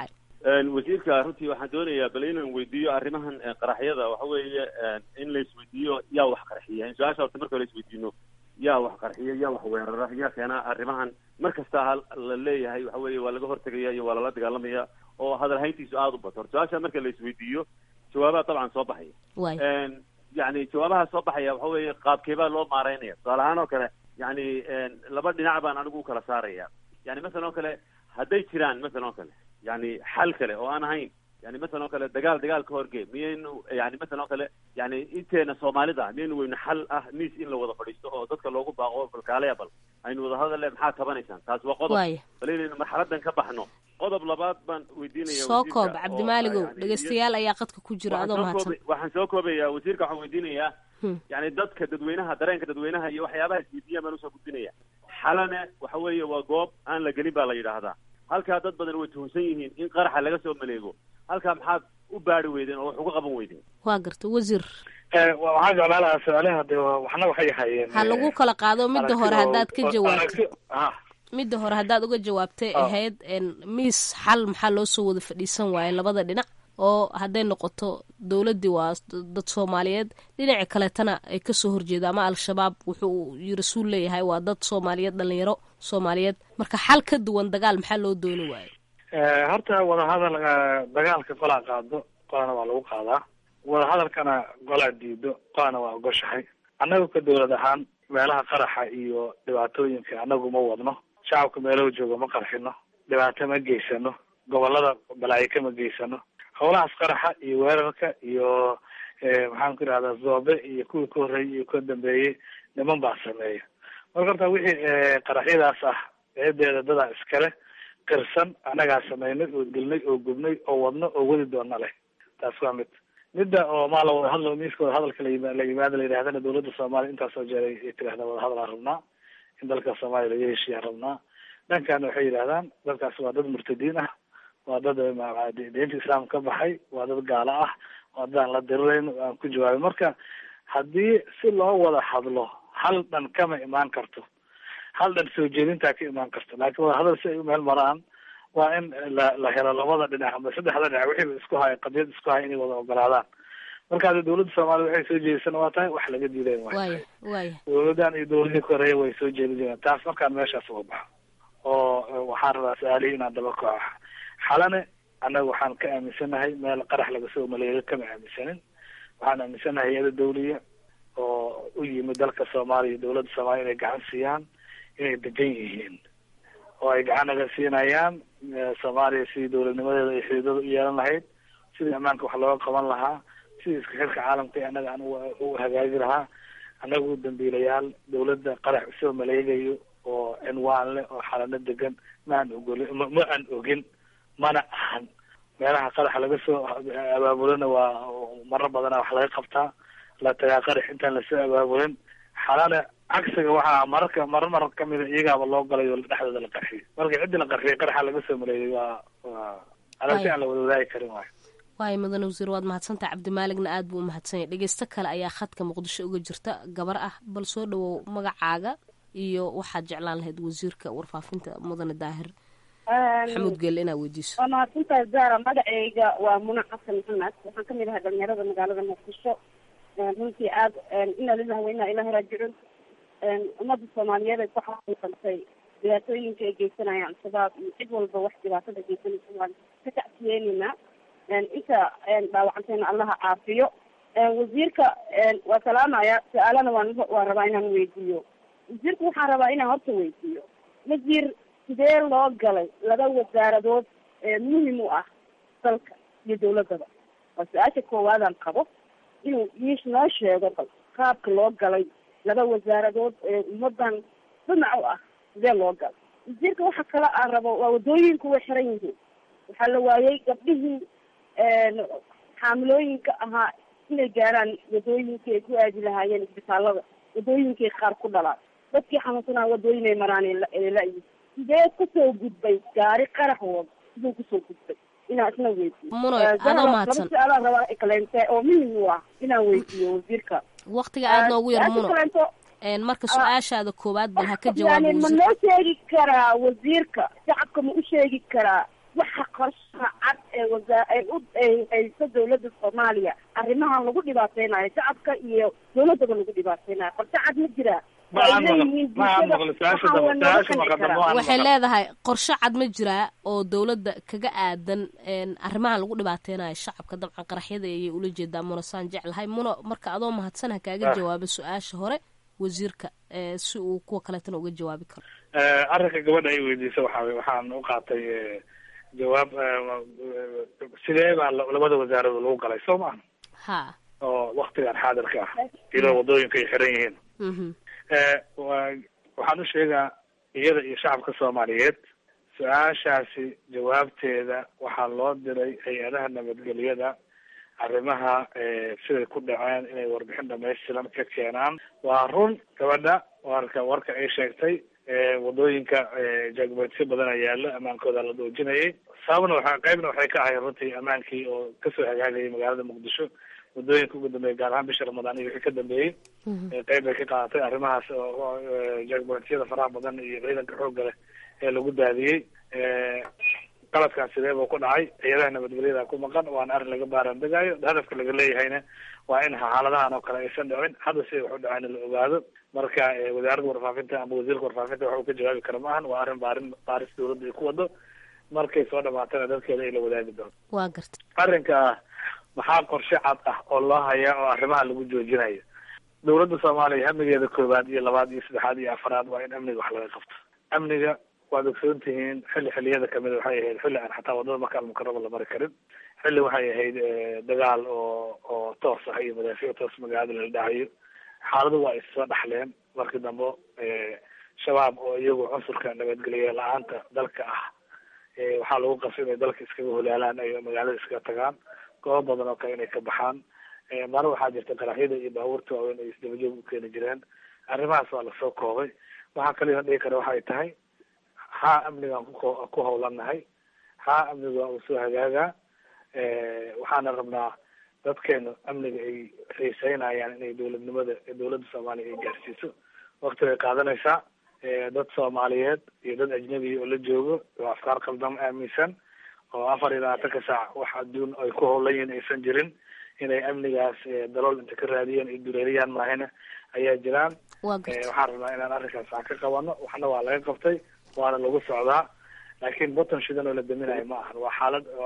wasiirka runtii waxaan doonayaa bal inaan weydiiyo arrimahan qaraxyada waxa weeye in la isweydiiyo yaa wax qarxiya in su-aasha horta marka la isweydiino yaa wax qarxiya yaa wax weerara yaa keena arrimahan mar kasta ha la leeyahay waxa weeye waa laga hortegaya iyo waa lala dagaalamaya oo hadal hayntiisu aada u bato horta su-aasha marka la isweydiiyo jawaabaha dabcan soo baxaya yani jawaabaha soo baxaya waxa weeye qaabkeebaa loo maareynaya tusaale ahaan oo kale yani laba dhinac baan anigu ukala saaraya yani masalan oo kale hadday jiraan masalan oo kale yani xal kale oo aan ahayn yani masalan oo kale dagaal dagaal ka horgee miyaynu yani masalan oo kale yani inteena soomaalida miyaynu weynu xal ah miis in la wada fadhiisto oo dadka loogu baaqo balkaaleya bal aynu wada hadal le maxaa tabanaysaan taas waa qodob bal inaynu marxaladan ka baxno qodob labaad baan weydiinaya soo koob cabdimaaligow dhegeystayaal ayaa qadka ku jira adoo mahadsan waxaan soo koobayaa wasiirka waxaan weydiinayaa yani dadka dadweynaha dareenka dadweynaha iyo waxyaabaha isweydiiyaan baan usoo gudbinaya xalane waxa weeye waa goob aan la gelin baa la yidhaahdaa halkaa dad badan way tuhunsan yihiin in qaraxa laga soo maleego halkaa maxaad u baari weydeen oo wax uga qaban weydeen waa garta wasiir waxaan jeclaan lahaa su-aalaha de waxna waxay hayeen ha lagu kala qaado midda hore haddaad ka jawaabtay midda hore haddaad uga jawaabtay ahayd miis xal maxaa loo soo wada fadhiisan waaye labada dhinac oo hadday noqoto dawladdii waa dad soomaaliyeed dhinaci kaleetana ay kasoo horjeeda ama al-shabaab wuxuu rasuul leeyahay waa dad soomaaliyeed dhalinyaro soomaaliyeed marka xal ka duwan dagaal maxaa loo dooni waayo horta wadahadal dagaalka qolaa qaado qolana waa lagu qaadaa wadahadalkana qolaa diido qolana waa ogoshahay annagu ka dawlad ahaan meelaha qaraxa iyo dhibaatooyinka annagu ma wadno shacabka meelahu jooga ma qarxino dhibaato ma geysano gobolada balaayo kama geysano howlahaas qaraxa iyo weerarka iyo maxaan ku idhahdaa zoobe iyo kuwii ka horreeyey iyo ka dambeeyey niman baa sameeya marka horta wixii qaraxyadaas ah eedeeda dadaa iskale qirsan annagaa sameynay oo dilnay oo gubnay oo wadno oo wadi doona leh taas waa mid midda oo maa la wada hadlo miiska wada hadalka layima la yimaada la yidhahdana dawladda soomaaliya intaasoo jeeray ay tirahdaa wada hadal aan rabnaa in dalka soomaaliya laga heshiiyaan rabnaa dhankaana waxay yidhahdaan dadkaas waa dad murtadiin ah waa dad diinta islaam ka baxay waa dad gaalo ah waa dad aan la dirirayn aan ku jawaabin marka haddii si loo wada hadlo hal dhan kama imaan karto hal dhan soo jeedintaa ka imaan karto laakiin wada hadal si ay u meel maraan waa in la la helo labada dhinac ama saddexda dhinac wixii isku haya qadiyad isku haya inay wada ogolaadaan marka hadda dawladda soomaaliya waxay soo jeedisana waa tahay wax laga diidayn waay waay dawladdan iyo dawladii ka horeeya way soo jeedin jireen taas markaan meeshaas uga baxo oo waxaan rabaa su-aalihii inaan daba kaco xalane annaga waxaan ka aaminsanahay meel qarax laga soo maleeyo kama aaminsanin waxaan aaminsanahay hay-ada dawliya oo u yimid dalka soomaaliya dawladda soomaaliya inay gacan siiyaan inay degan yihiin oo ay gacan naga siinayaan soomaaliya sidii dawladnimadeeda ay xididada u yeelan lahayd sidii ammaanka wax looga qaban lahaa sidii iska xilka caalamka annaga aan u hagaagi lahaa annagu dambiilayaal dawladda qarax usoo maleegayo oo cinwaan leh oo xalano degan ma aan ogoli ma ma aan ogin mana ahan meelaha qaraxa laga soo abaabulana waa maro badana wax laga qabtaa la tagaa qarax intaan lasoo abaabulin xalana cagsiga waxaa mararka marar marar kamida iyagaaba loo galay oo dhexdooda la qarxiyay marka ciddii la qarxiyay qaraxa laga soo maleeyay waa waa aragti aan la wada wadaagi karin waayo waay mudane wasiir waad mahadsantaha cabdimaaligna aada buu umahadsanyay dhegeysto kale ayaa khadka muqdisho uga jirta gabar ah bal soo dhawow magacaaga iyo waxaad jeclaan lahayd wasiirka warfaafinta mudane daahir maxamuud geelle inaad weydiiso waa mahadsantahay zara magaceyga waa muna xasan maxamed waxaan kamid ahay dhalinyarada magaalada muqdisho runtii aada inaa lilahi wa inaa ilahi raajicun ummadda soomaaliyeed ay ku xaqiiqantay dhibaatooyinka ay geysanayaan al-shabaab iyo cid walba wax dhibaatada geysanaysa waan ka tacsiyeynayna inta dhaawacantayna allaha caafiyo wasiirka waa salaamaya su-aalana waan waan rabaa inaan weydiiyo wasiirka waxaan rabaa inaan horta weydiiyo wasiir sidee loo galay laba wasaaradood muhim u ah dalka iyo dawladaba waa su-aasha koowaadaan qabo inuu miish noo sheego bal qaabka loo galay laba wasaaradood ee ummadan dhinac u ah sidee loo galay wasiirka waxa kale aan rabo waa wadooyinku way xiran yihiin waxaa la waayey gabdhihii xaamilooyinka ahaa inay gaaraan wadooyinkii ay ku aadi lahaayeen isbitaalada wadooyinkii qaar ku dhalaan dadkii xanuunsanaa wadooyinay maraan la-yi sidee kusoo gudbay gaari qarax wada siduu kusoo gudbay inaan isna weydiiyo laba su-aalaan rabaa kaleente oo muhim u ah inaan weydiiyo wasiirka waktiga aada noogu yar muno marka su-aashaada koowaad bal ha ka jawaabo ma noo sheegi karaa wasiirka shacabka ma u sheegi karaa waxa qorshaha cad ee wasaa ee u ay hayso dawladda soomaaliya arrimahan lagu dhibaateynayo shacabka iyo dawladdaba lagu dhibaateynayo qorshe cad ma jiraa waxay leedahay qorshe cad ma jiraa oo dawladda kaga aadan arrimahan lagu dhibaateynayo shacabka dabcan qaraxyada ayay ula jeedaa muna saan jeclahay muna marka adoo mahadsan ha kaaga jawaabo su-aasha hore wasiirka si uu kuwa kaleetana uga jawaabi karo arrinka gabadha ay weydiisa waxaa wey waxaan u qaatay jawaab sidee baa labada wasaarada lagu galay soo maa ha oo waktigan xaadirka ah iyadoo wadooyinka ay xiran yihiin waxaan u sheegaa iyada iyo shacabka soomaaliyeed su-aashaasi jawaabteeda waxaa loo diray hay-adaha nabadgelyada arrimaha siday ku dhaceen inay warbixin dhamaystiran ka keenaan waa run gabadha warka warka ay sheegtay wadooyinka jagbeedsyo badana yaalo ammaankooda la doojinayay sababna waxa qaybna waxay ka ahay runtii ammaankii oo kasoo hagaagayay magaalada muqdisho wadooyinka ugu dambeeyay gaar ahaan bisha ramadaan iyo wixii ka dambeeyey qayb bay ka qaadatay arrimahaas oo jagbeedsyada faraha badan iyo ciidanka xoogga leh ee lagu daadiyey qaladkan sidee buu ku dhacay ciidadaha nabadgelyada ku maqan waana arrin laga baaraandegaayo hadafka laga leeyahayna waa in xaaladahan oo kale aysan dhicin hadda siday wax u dhacayna la ogaado marka wasaaradda warfaafinta ama wasiirka warfaafinta waxa uu ka jawaabi kara maahan waa arrin baarin baaris dawladda ay ku wado markay soo dhamaatana dadkeeda ay la wadaagi doonto waa garta arrinka maxaa qorshe cad ah oo loo hayaa oo arrimaha lagu joojinayo dawladda soomaaliya hamigeeda koowaad iyo labaad iyo saddexaad iyo afaraad waa in amniga wax laga qabto amniga waad ogsoon tihiin xilli xilliyada kamida waxay ahayd xilli aan xataa wadada maka almukarama la mari karin xilli waxay ahayd dagaal oo oo toos ah iyo madaafiic toos magaalada la dhacayo xaaladu waa issoo dhaxleen markii dambe shabaab oo iyagu cunsurka nabadgelye la-aanta dalka ah waxaa lagu qasay inay dalka iskaga holaalaan ay magaalada iskaga tagaan goobo badan oo kale inay ka baxaan mare waxaa jirta qaraxyada iyo baabuurta waaweyn ay isdabajoog u keeni jireen arrimahaas waa lasoo koobay waxaa kalena dhihi kara waxay tahay haa amnigaan ku ku hawlanahay haa amniga waa uu soo hagaagaa waxaana rabnaa dadkeenu amniga ay xiiseynayaan inay dawladnimada dawladda soomaaliya ay gaarsiiso wakti bay qaadanaysaa dad soomaaliyeed iyo dad ajnabiya oo la joogo oo afkaar qaldam aaminsan oo afar iyo labaatanka saac wax adduun ay ku howlan yihiin aysan jirin inay amnigaas dalool inta ka raadiyeen ay dureeriyaan maahina ayaa jiraan waxaan rabnaa inaan arrinkaas wax ka qabano waxna waa laga qabtay waana lagu socdaa laakiin botton shidan oo la daminayo ma ahan waa xaalad oo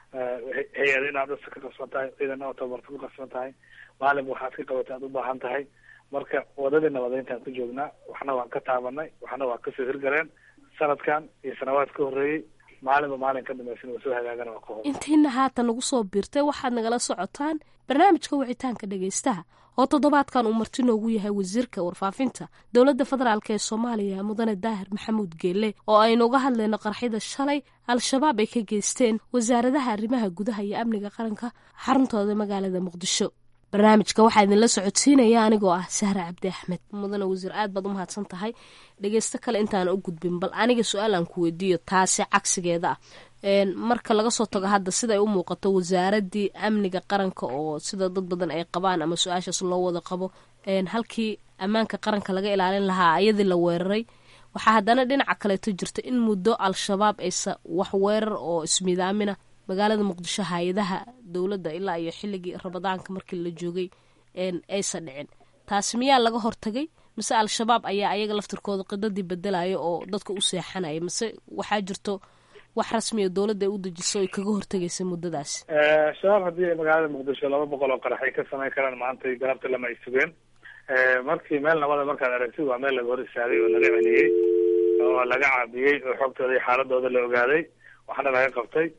hay-ada inaad dhasa ka qabsan tahay ciidan oo tabarta ku qabsan tahay maalinba waxaad ka qabata aad u baahan tahay marka wadadii nabadeyntaan ku joognaa waxna waan ka taabanay waxna waa kasoo hirgaleen sanadkan iyo sanawaad ka horreeyey maalinba maalin ka dambaysan waa soo hagaagana waa ka hor intiina haatan nagu soo biirtay waxaad nagala socotaan barnaamijka wicitaanka dhegaystaha oo toddobaadkan uu marti noogu yahay wasiirka warfaafinta dowladda federaalk ee soomaaliya mudane daahir maxamuud geelle oo aynu uga hadlayno qarxida shalay al-shabaab ay ka geysteen wasaaradaha arrimaha gudaha iyo amniga qaranka xaruntooda magaalada muqdisho barnaamijka waxaa idinla socodsiinaya anigoo ah sahre cabdi axmed mudane wasiir aad baad u mahadsan tahay dhegeysto kale intaan u gudbin bal aniga su-aal aan ku weydiiyo taasi cagsigeeda ah marka laga soo tago hadda siday u muuqato wasaaradii amniga qaranka oo sida dad badan ay qabaan ama su-aashaas loo wada qabo halkii ammaanka qaranka laga ilaalin lahaa ayadii la weeraray waxaa haddana dhinaca kaleeto jirta in muddo al-shabaab aysa wax weerar oo ismidaamina magaalada muqdisho hay-adaha dowladda ilaa iyo xilligii ramadaanka markii la joogay aysa dhicin taasi miyaa laga hortagay mise al-shabaab ayaa ayaga laftirkooda qidadii bedelaya oo dadka u seexanaya mise waxaa jirto wax rasmiya dowladda ay u dejiso ay kaga hortagaysa muddadaas shabaab haddii ay magaalada muqdisho laba boqol oo qarax ay ka samayn karaan maanta galabta lama ay sugeen markii meel nabada markaad aragtid waa meel laga hor istaagay oo laga celiyey oo laga caabiyey oo xogtooda iyo xaaladooda la ogaaday waxna laga qabtay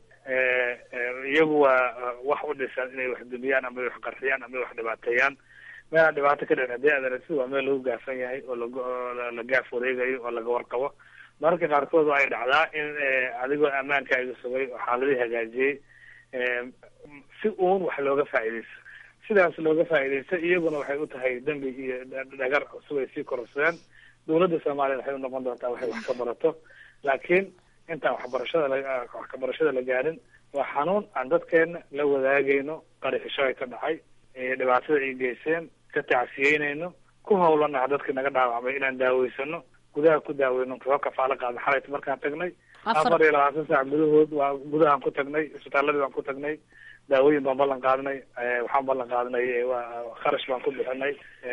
iyagu waa wax u dhisan inay wax dumiyaan ama wax qarxiyaan ama wax dhibaateeyaan meel aan dhibaato ka dhicin haddii aad aragtid waa meel lagu gaafan yahay oo lag la gaaf wareegayo oo laga warqabo mararka qaarkood waa ay dhacdaa in adigoo ammaankaaga sugay oo xaaladii hagaajiyey si uun wax looga faa'iidaysto sidaas looga faa'iidaysto iyaguna waxay u tahay dembi iyo dhagar cusub ay sii kororsadeen dowladda soomaaliyad waxay u noqon doontaa waxay wax ka barato laakiin intaan waxbarashada la wax ka barashada la gaarin waa xanuun aan dadkeena la wadaagayno qarixisho ay ka dhacay dhibaatada ay geyseen ka tacsiyeynayno ku hawlanaha dadka naga dhaawacmay inaan daaweysano gudaha ku daaweyno soo kafaalo qaadna xalayta markaan tagnay afar iyo labaatan saac gudahood waa gudahaan ku tagnay, isbitaaladii baan ku tagnay, daawooyin baan ballan qaadnay, waxaan ballan qaadnay waa kharash baan ku bixinay,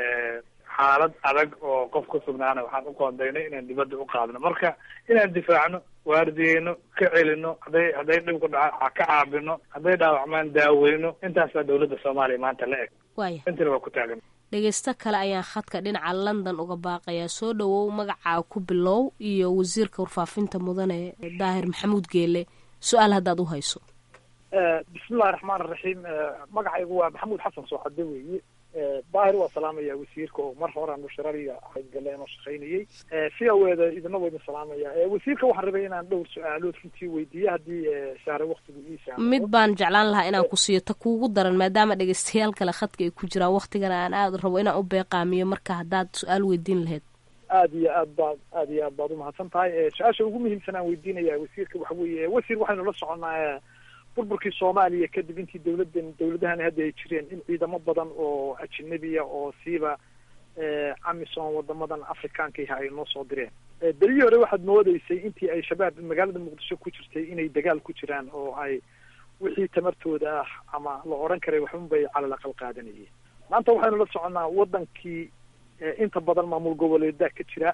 xaalad adag oo qof ku sugnaana waxaan u qoondaynay inaan dibadda u qaadno. Marka inaan difaacno, waardiyeyno, ka celino, hadday hadday dhib ku dhaca ka caabino, hadday dhaawacmaan daaweyno, intaasaa dawladda Soomaaliya maanta la eg. waaya intina waa ku taagan. dhegeysto kale ayaan khadka dhinaca London uga baaqayaa. Soo dhawow, magacaa ku bilow iyo wasiirka warfaafinta mudane Daahir Maxamuud Geele, su-aal haddaad u hayso. bismillahi raxmaan raxiim. magacaygu waa maxamuud xasan Sooxade weeye. daahir waa salaamaya wasiirka oo mar hore aanu shirariga galeen oo shaqaynayay. si aweeda idina wada salaamaya. wasiirka waxaan rabay inaan dhowr su-aalood runtii weydiiyo haddii saare waqtigu ii saamaxo. mid baan jeclaan lahaa inaan ku siiyo ta kuugu daran, maadaama dhegeystayaal kale khadka ay ku jiraan waqtigana aan aada rabo inaan u beeqaamiyo, marka haddaad su-aal weydiin lahayd. aad iyo aad baad aad iyo aad baad umahadsan tahay. su-aasha ugu muhiimsan aan weydiinaya wasiirka waxa weeye, wasiir waxaynu la soconaa burburkii Soomaaliya kadib intii dawladan dawladahan hadda ay jireen in ciidamo badan oo ajnabiya oo siiba amisom wadamadan Afrikaanka ah ay noo soo direen. dalii hore waxaad moodaysay intii ay shabaab magaalada Muqdisho ku jirtay inay dagaal ku jiraan oo ay wixii tamartooda ah ama la oran karay waxun bay cala la qalqaadanayeen. maanta waxaynu la soconaa wadankii inta badan maamul goboleedyada ka jira,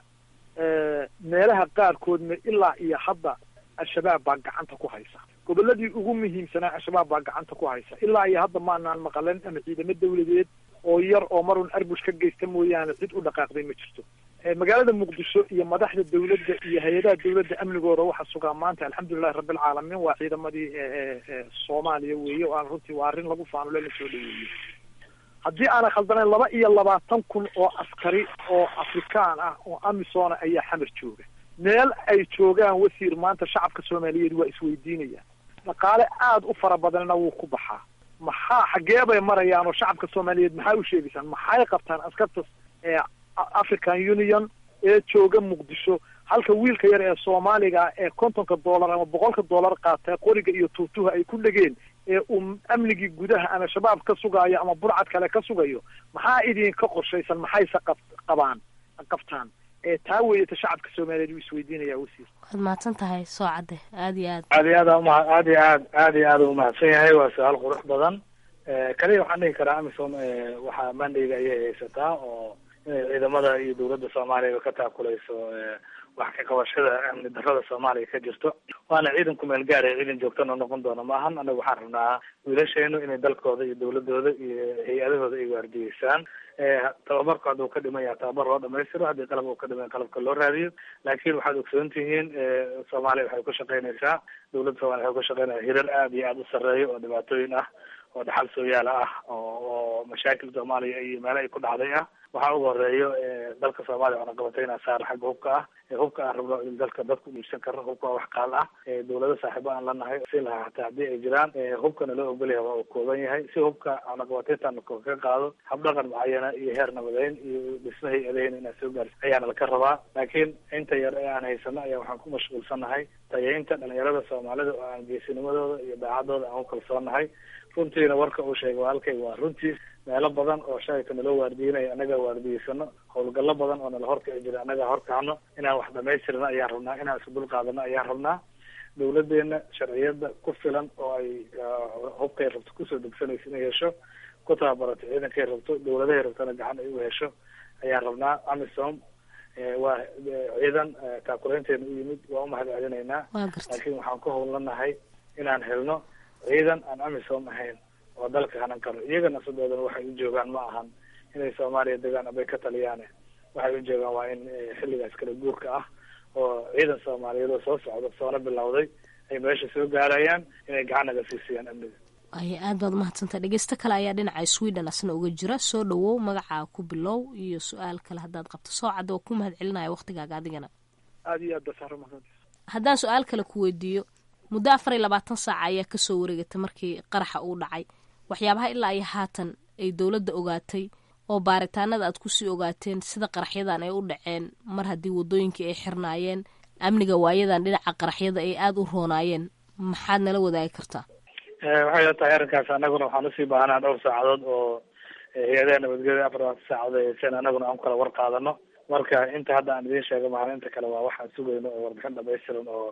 meelaha qaarkoodna ilaa iyo hadda al-shabaab baa gacanta ku haysa. goboladii ugu muhiimsanaa al-shabaab baa gacanta ku haysa. ilaa iyo hadda maanaan maqalen ama ciidamo dawladeed oo yar oo marun arbush ka geysta mooyaane cid u dhaqaaqday ma jirto. magaalada Muqdisho iyo madaxda dawladda iyo hay-adaha dawladda amnigooda waxa sugaa maanta alxamdulillahi rabbil caalamiin waa ciidamadii Soomaaliya weeye oo aan runtii waa arrin lagu faano la soo dhaweeyay. haddii aanan khaldanayn laba iyo labaatan kun oo askari oo Afrikaan ah oo amisoona ayaa xamar jooga. meel ay joogaan wasiir maanta shacabka Soomaaliyeed waa isweydiinayaan. dhaqaale aad u fara badanna wuu ku baxaa. maxaa xagee bay marayaan oo shacabka Soomaaliyeed maxay u sheegaysaan? maxay qabtaan askarta ee African Union ee jooga Muqdisho, halka wiilka yar ee Soomaaliga ee kontonka dollar ama boqolka dollar qaata qoriga iyo tuutuha ay ku dhageen ee uu amnigii gudaha ama shabaab ka sugayo ama burcad kale ka sugayo, maxaa idin ka qorshaysan? maxay qabaan qabtaan? ee taa weeyta shacabka Soomaaliyeed wuu isweydiinaya wasiir. waad mahadsan tahay Sooxade, aad iyo aad aad iyo aad aad iyo aad aad iyo aad u mahadsan yahay. waa su-aal qurux badan. kaliya waxaan dhihi karaa amisom waxaa mandayga ayay haysataa oo inay ciidamada iyo dawladda Soomaaliya ka taakulayso wax ka qabashada amni darrada Soomaaliya ka jirto. waana ciidan ku meel gaar ah, ciidan joogtana noqon doona maahan. anagu waxaan rabnaa wiilasheenu inay dalkooda iyo dawladooda iyo hay-adahooda ay waardiyeysaan. tababarku hadduu ka dhiman yahay tababar loo dhamaystiro, haddii qalab uu ka dhiman qalabka loo raadiyo. laakiin waxaad ogsoon tihiin Soomaaliya waxay ku shaqaynaysaa, dawladda Soomaaliya waxay ku shaqaynaysaa hirar aad iyo aad u sarreeya oo dhibaatooyin ah oo dhaxal sooyaala ah oo oo mashaakil Soomaaliya iyo meelo ay ku dhacday ah. waxaa ugu horeeyo dalka Soomaaliya waxaan qabatayna saar xagga hubka ah. hubka aan rabno in dalka dadku iibsan karo. hubka waa wax qaal ah. dawlado saaxiibo aan la nahay si lahaa hataa haddii ay jiraan hubkana loo ogol yahay waa uu kooban yahay. si hubka aan qabataytaan ka qaado habdhaqan macayana iyo heer nabadeyn iyo dhismo hay-adaheena inaan soo gaarsi ayaana laka rabaa. laakiin inta yar ee aan haysano ayaa waxaan ku mashquulsanahay tayeynta dhalinyarada Soomaalida oo aan geesinimadooda iyo daacadooda aan u kalsoonahay. runtiina warka uu sheegay walaalkay waa runtii meelo badan oo shayka naloo waardiinaya anaga waardiyeysano, howlgallo badan oo nala horkici jira anaga horkacno, inaan wax dhamaystirno ayaan rabnaa, inaan isu dul qaadano ayaan rabnaa. dawladeena sharciyada ku filan oo ay hubkay rabto kusoo degsanayso inay hesho, ku tababarato ciidankay rabto, dawladahay rabtona gacan ay u hesho ayaan rabnaa. amisom waa ciidan taakulaynteena u yimid, waa umahad celinaynaa. laakiin waxaan ku howlanahay inaan helno ciidan aan amisom ahayn oo dalka hanan karo. iyaga nafsadoodana waxay u joogaan ma ahan inay Soomaaliya degaan abay ka taliyaan. waxay u joogaan waa in xilligaas kala guurka ah oo ciidan Soomaaliyeed oo soo socda soona bilowday ay meesha soo gaarayaan inay gacan naga siisiyaan amniga. ay aad baad mahadsantahay. dhegeysto kale ayaa dhinaca Sweden asna uga jira. soo dhawow, magacaa ku bilow iyo su-aal kale haddaad qabto. Sooxade, waa ku mahad celinaya waqtigaaga adigana. aad iyo aad baad mahadsantahay. haddaan su-aal kale ku weydiiyo, muddo afar iyo labaatan saac ayaa kasoo wareegatay markii qaraxa uu dhacay. waxyaabaha ilaa iyo haatan ay dawladda ogaatay oo baaritaanada aad kusii ogaateen sida qaraxyadan ay u dhaceen, mar haddii wadooyinkii ay xirnaayeen, amniga waayadan dhinaca qaraxyada ay aada u roonaayeen, maxaad nala wadaagi kartaa? waxay la tahay arrinkaas anaguna waxaan usii baahanaa dhowr saacadood oo hay-adaha nabadgelya afar labaatan saacadood ay hayseen anaguna aan kala war qaadano. marka inta hadda aan idiin sheego maahan, inta kale waa waxaan sugayno oo warbixin dhamaystiran oo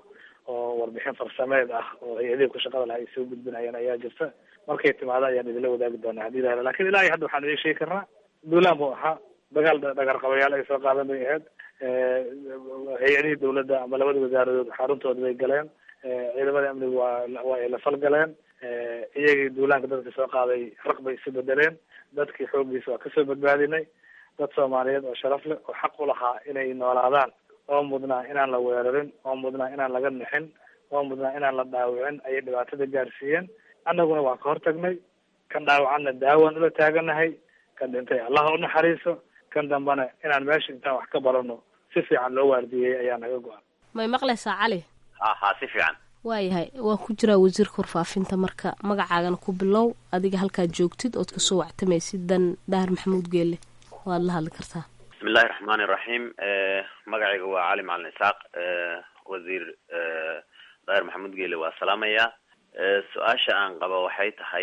oo warbixin farsameed ah oo hay-adihii ku shaqada laha ay soo gudbinayaan ayaa jirta. markay timaado ayaan idinla wadaagi doonaa haddii la helo. lakin ilaa iyo hadda waxaan idin sheegi karnaa duulaan buu ahaa, dagaal dhagarqabayaal ay soo qaadan bay ahayd. hay-adihii dawladda ama labada wasaaradood xaruntooda bay galeen, ciidamada amniga waa waa ay la falgaleen. iyagii duulaanka dadka soo qaaday raq bay isu bedeleen, dadkii xooggiisa waa kasoo badbaadinay. dad soomaaliyeed oo sharaf leh oo xaq u lahaa inay noolaadaan, oo mudnaa inaan la weerarin, oo mudnaa inaan laga nixin, oo mudnaa inaan la dhaawicin ayay dhibaatada gaarsiiyeen. annaguna waa ka hortagnay. kan dhaawacanna daawaan ula taaganahay, kan dhintay allaha unaxariiso, kan dambana inaan meesha intaan wax ka barano si fiican loo waardiyey ayaa naga go-an. may maqlaysaa cali? ha ha si fiican. waayahay, waan ku jiraa wasiirka warfaafinta, marka magacaagana ku bilow, adiga halkaad joogtid ood kasoo wactamaysid dan Daahir Maxamuud Geelle, waad la hadli kartaa. bismillahi raxmaani raxiim. magacayga waa cali macalin isaaq. wasiir Daahir Maxamuud Geelle waa salaamaya. su-aasha aan qabo waxay tahay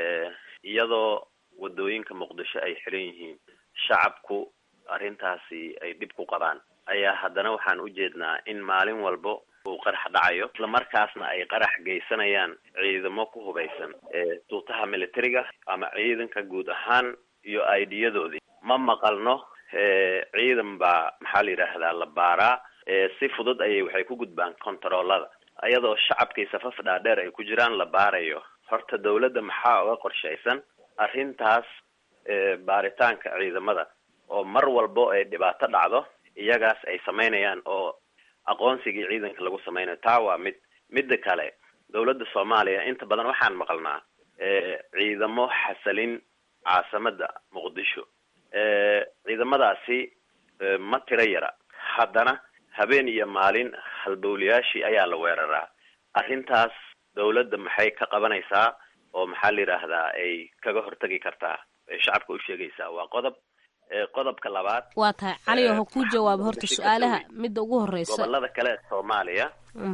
iyadoo wadooyinka muqdisho ay xiran yihiin, shacabku arrintaasi ay dhib ku qabaan, ayaa haddana waxaan ujeednaa in maalin walbo uu qarax dhacayo, isla markaasna ay qarax geysanayaan ciidamo ku hubaysan tuutaha militariga ama ciidanka guud ahaan iyo aidiyadoodii. ma maqalno ciidan baa maxaa la yidhaahdaa la baaraa, si fudud ayay waxay ku gudbaan kontaroolada, ayadoo shacabkii safaf dhaadheer ay ku jiraan la baarayo. horta dawladda maxaa uga qorshaysan arrintaas baaritaanka ciidamada oo mar walbo ay dhibaato dhacdo iyagaas ay samaynayaan oo aqoonsigii ciidanka lagu samaynayo? taa waa mid. midda kale, dawladda Soomaaliya inta badan waxaan maqalnaa ciidamo xasalin caasimada Muqdisho. ciidamadaasi ma tira yara, haddana habeen iyo maalin halbowlayaashii ayaa la weeraraa. arrintaas dawladda maxay ka qabanaysaa oo maxaa la yidhaahdaa ay kaga hortagi kartaa, ay shacabka u sheegaysaa? waa qodob. qodobka labaad waa tahay cali oo ku jawaab horta su-aalaha midda ugu horeysa. gobolada kale ee Soomaaliya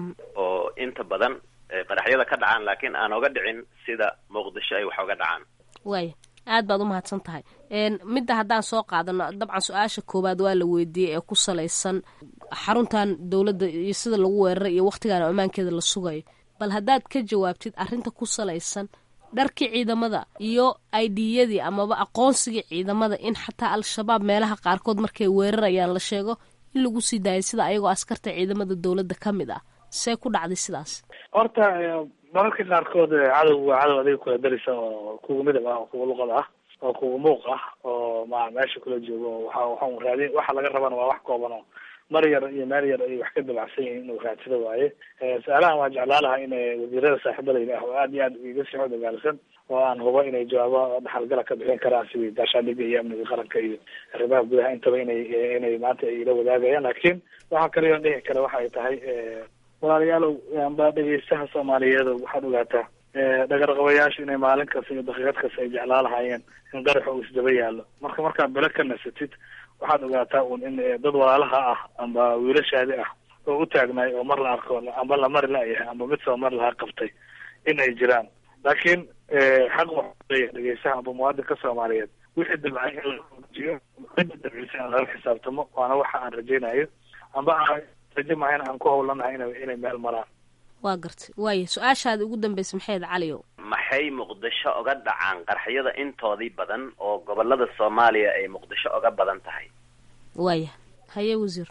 oo inta badan qaraxyada ka dhacaan laakiin aan oga dhicin sida Muqdisho ay wax oga dhacaan. waay aad baad u mahadsan tahay. midda haddaan soo qaadano, dabcan su-aasha koowaad waa la weydiiyey ee ku salaysan xaruntan dawladda iyo sida lagu weeraray iyo waqtigaan ammaankeeda la sugayo. bal haddaad ka jawaabtid arrinta ku salaysan dharkii ciidamada iyo aidiyadii amaba aqoonsigii ciidamada, in xataa al-shabaab meelaha qaarkood markay weerarayaan la sheego in lagu sii daayay sida ayagoo askarta ciidamada dawladda ka mid ah. see ku dhacday sidaas? horta mararka qaarkood cadow waa cadow adiga kula darisa oo kugu midab ah oo kugu luqad ah oo kugu muuq ah oo ma meesha kula joogo. waxa waxaan raadin waxa laga rabana waa wax kooban oo mar yar iyo meel yar ay wax ka dabacsan yihiin inuu raadsado waaye. su-aalahan waa jeclaan lahaa in wasiirada saaxiibadayda ah oo aad iyo aad iga sii dagaalsan oo aan hubo inay jawaabo dhaxalgala ka bixin karaan sidii gaashaandhigga iyo amniga qaranka iyo arrimaha gudaha intaba inay inay maanta ay ila wadaagayaan. laakiin waxa kale oo dhihi kale waxa ay tahay walaalayaalow amba dhegeystaha Soomaaliyeed waxaad ogaataa dhagarqabayaasha inay maalin kasta iyo daqiiqad kasta ay jeclaan lahaayeen in qaraxa uu isdaba yaallo. marka markaad bele ka nasatid waxaad ogaataa un in dad walaalaha ah amba wiilashaadi ah oo u taagnaay oo mar la arko amba la mari la-yahay amba mid soo mar laha qabtay in ay jiraan. laakiin xaq waxuu leeyahay dhegeystaha amba muwaadinka Soomaaliyeed wixii dabcay in la muujiyo, cidda dabcisa in lala xisaabtamo, waana waxa aan rajaynayo amba aan rajo mahayn aan ku howlanahay inay inay meel maraan. waa gartay. waaya su-aashaada ugu dambaysa maxayd caliyo? maxay Muqdisho oga dhacaan qaraxyada intoodii badan oo gobolada Soomaaliya ay Muqdisho oga badan tahay? waaya haye wasiir.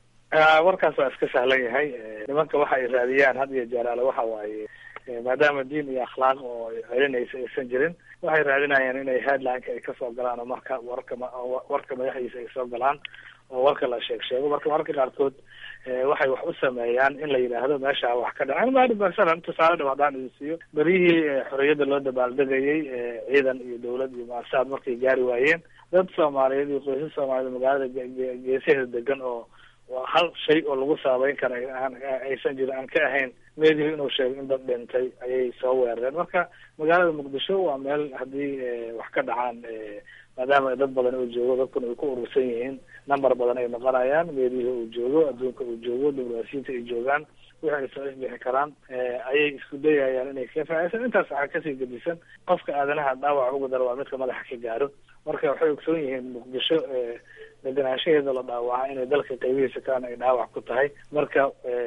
warkaas waa iska sahlan yahay. nimanka waxa ay raadiyaan had iyo jeer ale waxa waaye maadaama diin iyo akhlaaq oo celinaysa aysan jirin, waxay raadinayaan inay headline-ka ay kasoo galaan oo marka warka warka madaxdiisa ay soo galaan oo warka la sheeg sheego. marka marka qaarkood waxay wax u sameeyaan in la yidhaahdo meesha wax ka dhacay. maali masalan tusaale dhaw haddaan idin siiyo, berihii xorriyadda loo dabaaldegayay ciidan iyo dawlad iyo maasaad markay gaari waayeen, dad Soomaaliyeed iyo qoysas Soomaaliyeed magaalada geesaheeda degan oo hal shay oo lagu saabeyn kara aan aysan jirin aan ka ahayn meedihi inuu sheego in dad dhintay ayay soo weerareen. marka magaalada Muqdisho waa meel haddii wax ka dhacaan maadaama dad badan uu joogo, dadkuna ay ku urursan yihiin, number badan ay noqonayaan, meedihi uu joogo, adduunka uu joogo, diblomaasiyiinta ay joogaan, wixii ay soo isbixi karaan ayay isku dayayaan inay ka faa'iideysan. intaas waxaa kasii gedisan qofka aadanaha dhaawac ugu daro waa midka madaxa ka gaaro. marka waxay ogsoon yihiin Muqdisho deganaanshaheeda la dhaawacaa inay dalka qaybihiisa kalena ay dhaawac ku tahay. marka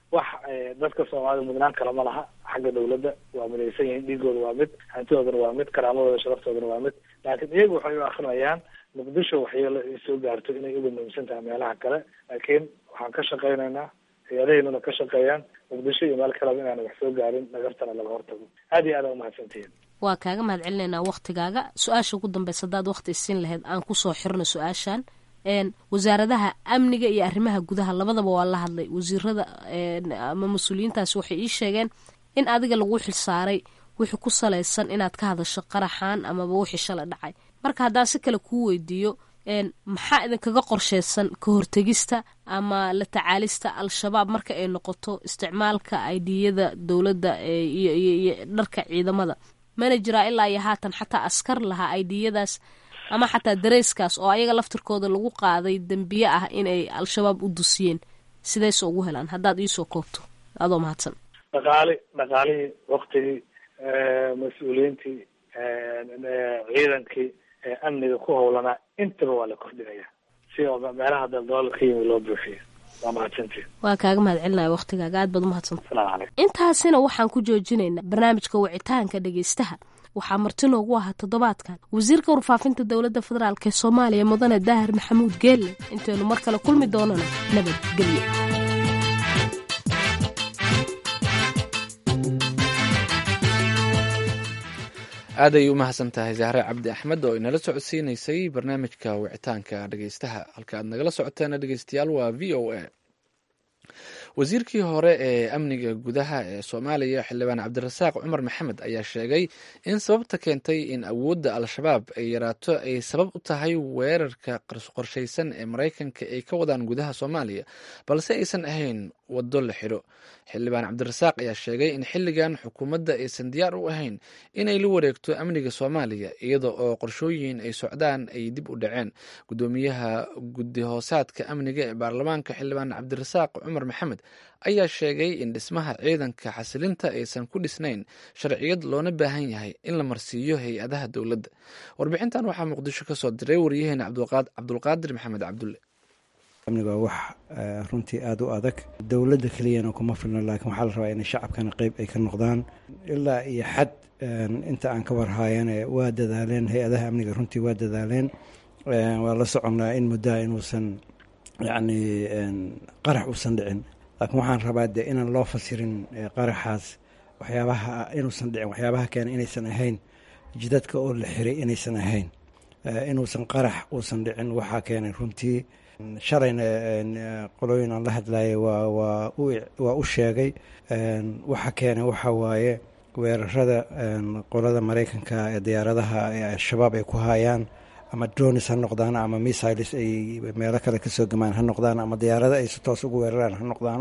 wax dadka soomaalida mudnaan kale ma laha xagga dawladda waa midaysan yihiin, dhiigooda waa mid, hantidoodana waa mid, karaamadooda sharaftoodana waa mid, laakiin iyagu waxay u akrinayaan muqdisho waxyeelo ay soo gaarto inay uga muhiimsan tahay meelaha kale. Laakiin waxaan ka shaqaynaynaa, hay-adaheynuna ka shaqeeyaan muqdisho iyo meel kaleba inaana wax soo gaarin, nagartana laga hortago. aad iyo aad aa umahadsantihiin. waa kaaga mahad celinaynaa waktigaaga. su-aasha ugu dambeysa haddaad wakti isiin lahayd aan kusoo xirno su-aashan. wasaaradaha amniga iyo arrimaha gudaha labadaba waa la hadlay. wasiirada ama mas-uuliyiintaasi waxay ii sheegeen in adiga lagu xilsaaray wixii ku salaysan inaad ka hadasho qaraxan amaba wixii shala dhacay. marka haddaan si kale kuu weydiiyo, maxaa idinkaga qorsheysan ka hortegista ama la tacaalista al-shabaab marka ay noqoto isticmaalka aidiyada dowladda iyo iyo dharka ciidamada? mana jiraa ilaa iyo haatan xataa askar lahaa aidiyadaas ama xataa dareyskaas oo ayaga laftirkooda lagu qaaday dembiye ah inay al-shabaab u dusiyeen? sidayse ugu helaan haddaad iisoo koobto adoo mahadsan. dhaqaali dhaqaalihii, waktigii, mas-uuliyiintii, ciidankii amniga ku howlanaa intaba waa la kordhinaya si oo meelaha daldalool ka yimi loo buuxiyo. waa mahadsantii. waa kaaga mahad celinaya waktigaaga, aad baad umahadsanta. asalaamu calaykum. intaasina waxaan ku joojinaynaa barnaamijka wicitaanka dhegeystaha. waxaa marti noogu ahaa toddobaadkan wasiirka warfaafinta dowladda federaalk ee soomaaliya mudane daahir maxamuud geelle. intaynu mar kale kulmi doonana nabadgelyo. aad ay u mahadsan tahay zahre cabdi axmed oo inala socodsiinaysay barnaamijka wicitaanka dhegeystaha. halka aad nagala socoteena dhegeystayaal waa v o a. wasiirkii hore ee amniga gudaha ee soomaaliya xildhibaan cabdirasaaq cumar maxamed ayaa sheegay in sababta keentay in awoodda al-shabaab ay yaraato ay sabab u tahay weerarka qorshaysan ee maraykanka ay ka wadaan gudaha soomaaliya, balse aysan ahayn waddo la xidho. xildhibaan cabdirasaaq ayaa sheegay in xilligan xukuumadda aysan diyaar u ahayn inay la wareegto amniga soomaaliya, iyada oo qorshooyin ay socdaan ay dib u dhaceen. gudoomiyaha guddi hoosaadka amniga ee baarlamaanka xildhibaan cabdirasaaq cumar maxamed ayaa sheegay in dhismaha ciidanka xasilinta aysan ku dhisnayn sharciyad, loona baahan yahay in la marsiiyo hay-adaha dowladda. warbixintan waxaa muqdisho ka soo diray wariyaheena cabdulqaadir maxamed cabdulle. amniga waa wax runtii aada u adag, dowladda keliyana kuma filna, laakiin waxaa la rabaa inay shacabkana qeyb ay ka noqdaan. ilaa iyo xad inta aan ka warhaayane waa dadaaleen, hay-adaha amniga runtii waa dadaaleen. waa la soconnaa in muddaha inuusan yacni qarax uusan dhicin, laakiin waxaan rabaa dee inaan loo fasirin qaraxaas waxyaabaha inuusan dhicin, waxyaabaha keena inaysan ahayn jidadka oo la xiray, inaysan ahayn inuusan qarax uusan dhicin. waxaa keenay runtii shalayna qolooyin aan la hadlayay waa waa waa u sheegay. waxa keenay waxa waaye weerarada qolada maraykanka ee diyaaradaha ee al-shabaab ay ku hayaan, ama dronis ha noqdaan, ama missiles ay meelo kale kasoo gamaan ha noqdaan, ama diyaarada ay si toos ugu weeraraan ha noqdaano,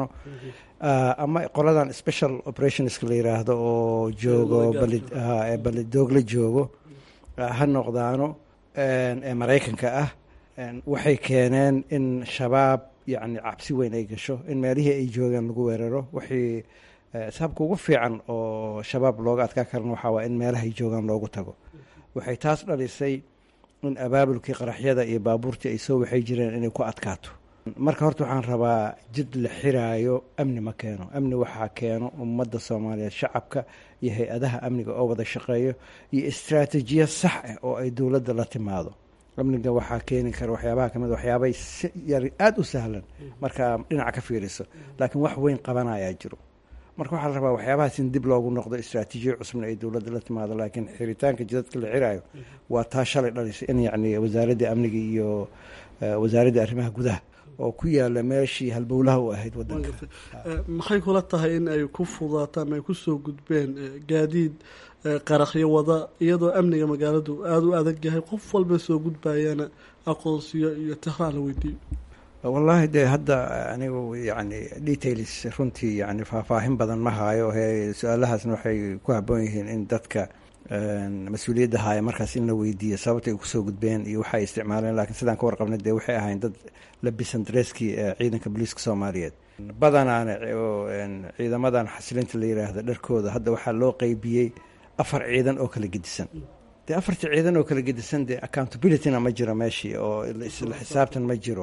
ama qoladan special operationska la yiraahdo oo joogo balidoogla joogo ha noqdaano ee maraykanka ah. waxay keeneen in shabaab yacni cabsi weyn ay gasho, in meelihii ay joogaan lagu weeraro. waxay sababka ugu fiican oo shabaab looga adkaa karan waxaa waa in meelahay joogaan loogu tago. waxay taas dhalisay in abaabulkii qaraxyada iyo baabuurtii ay soo waxay jireen inay ku adkaato. marka horta waxaan rabaa jid la xiraayo amni ma keeno. amni waxaa keeno ummadda soomaaliyeed, shacabka iyo hay-adaha amniga oo wada shaqeeyo, iyo istraatiijiyad sax ah oo ay dowladda la timaado. amniga waxaa keeni kara waxyaabaha kamid waxyaabay si yar aada u sahlan marka dhinaca ka fiiriso, laakiin wax weyn qabanayaa jiro. marka waxaa la rabaa waxyaabahaas in dib loogu noqdo, istraatiijiya cusubna ay dowladda la timaado. laakiin xiritaanka jidadka la xiraayo waa taa shalay dhalisay in yacni wasaaradda amniga iyo wasaaradda arrimaha gudaha oo ku yaala meeshii halbowlaha u ahayd wadanka. maxay kula tahay in ay ku fudaataan ay kusoo gudbeen gaadiid qaraxyo wada, iyadoo amniga magaaladu aada u adag yahay, qof walba soo gudbayana aqoonsiyo iyo tixraac la weydiiyo? wallaahi dee hadda anigu yani details runtii yani faahfaahin badan ma haayo. he su-aalahaasna waxay ku haboon yihiin in dadka mas-uuliyadda haaya markaas in la weydiiyo sababta ay kusoo gudbeen iyo waxa ay isticmaaleen. laakiin sidaan ka warqabnay dee waxay ahayn dad labisan dareskii ciidanka booliiska soomaaliyeed. badanaana ciidamadan xasilinta la yiraahda dharkooda hadda waxaa loo qeybiyey afar ciidan oo kala gedisan. dee afarta ciidan oo kala gedisan dee accountabilityna ma jiro meeshii, oo isla xisaabtan ma jiro.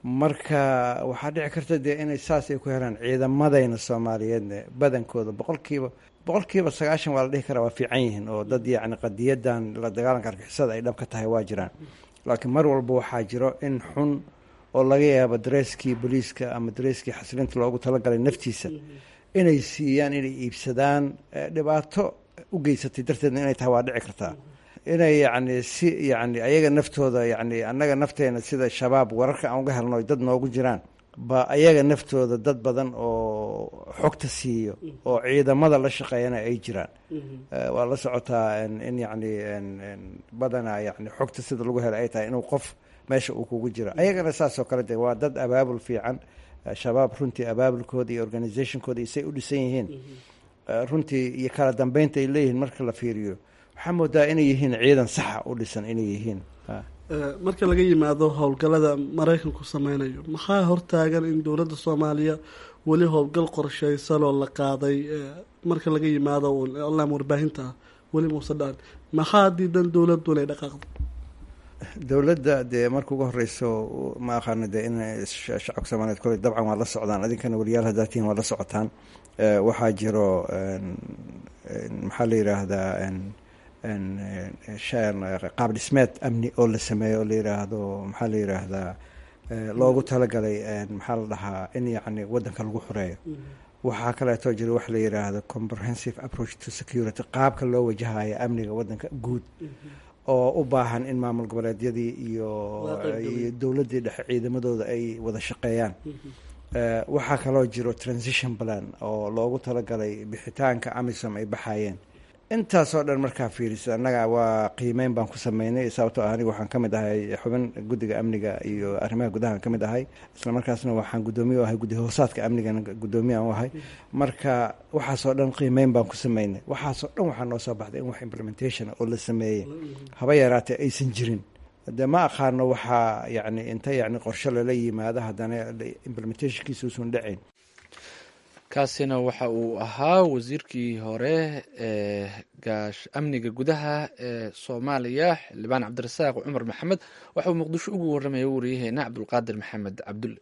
marka waxaa dhici karta dee inay saas ay ku helaan ciidamadayna soomaaliyeedna badankooda boqolkiiba boqolkiiba sagaashan waa la dhihi karaa waa fiican yihiin oo dad yacni qadiyadan la dagaalanka argixisada ay dhab ka tahay waa jiraan laakiin mar walba waxaa jiro in xun oo laga yaabo dareeskii booliiska ama dareeskii xasilinta loogu talagalay naftiisa inay siiyaan inay iibsadaan dhibaato u geysatay darteedna inay tahay waa dhici kartaa inay yacni si yacni ayaga naftooda yacni annaga nafteena sida shabaab wararka aan uga helno dad noogu jiraan ba ayaga naftooda dad badan oo xogta siiyo oo ciidamada la shaqeeyana ay jiraan waa la socotaa in yacni badanaa yacni xogta sida lagu helo ay tahay inuu qof meesha uu kugu jiro ayagana saasoo kale de waa dad abaabul fiican shabaab runtii abaabulkooda iyo organizationkooda isay u dhisan yihiin runtii iyo kala dambeynta ay leeyihiin marka la fiiriyo waxaa moodaa inay yihiin ciidan saxa u dhisan inay yihiin marka laga yimaado howlgallada maraykanku sameynayo maxaa hortaagan in dowladda soomaaliya weli howlgal qorshaysan oo la qaaday marka laga yimaado allaam warbaahinta weli muuse dhaan maxaa diidan dowladdu inay dhaqaaqdo dowladda dee marka ugu horeyso ma aqaana dee in shacabka soomaaliyeed kole dabcan waa la socdaan adinkana weliyaal haddaa tihiin waa la socotaan waxaa jiro maxaa la yiraahdaa qaab dhismeed amni oo la sameeyo oo la yiraahdo maxaa la yiraahdaa loogu talagalay maxaa la dhahaa in yacni waddanka lagu xoreeyo waxaa kaleeto jira waxa la yiraahdo comprehensive approach to security qaabka loo wajahayo amniga waddanka guud oo u baahan in maamul goboleedyadii iyo iyo dowladdii dhexe ciidamadooda ay wada shaqeeyaan waxaa kaloo jiro transition plan oo loogu talagalay bixitaanka amisom ay baxayeen intaasoo dhan markaa fiirisa annaga waa qiimeyn baan ku sameynay sababtoo ah aniga waxaan ka mid ahay xubin guddiga amniga iyo arrimaha gudaha ka mid ahay isla markaasna waxaan guddoomiye u ahay guddi hoosaadka amnigana guddoomiye aan u ahay marka waxaasoo dhan qiimeyn baan ku sameynay waxaasoo dhan waxaa noo soo baxday in wax implementation oo la sameeyey haba yaraatee aysan jirin de ma aqaano waxaa yacni inta yacni qorshe lala yimaado haddana implementationkiisa uusan dhacayn kaasina waxa uu ahaa wasiirkii hore ee gaash amniga gudaha ee soomaaliya xildhibaan cabdirasaaq cumar maxamed waxa uu muqdisho ugu warramaya wariyaheena cabdulqaadir maxamed cabdulle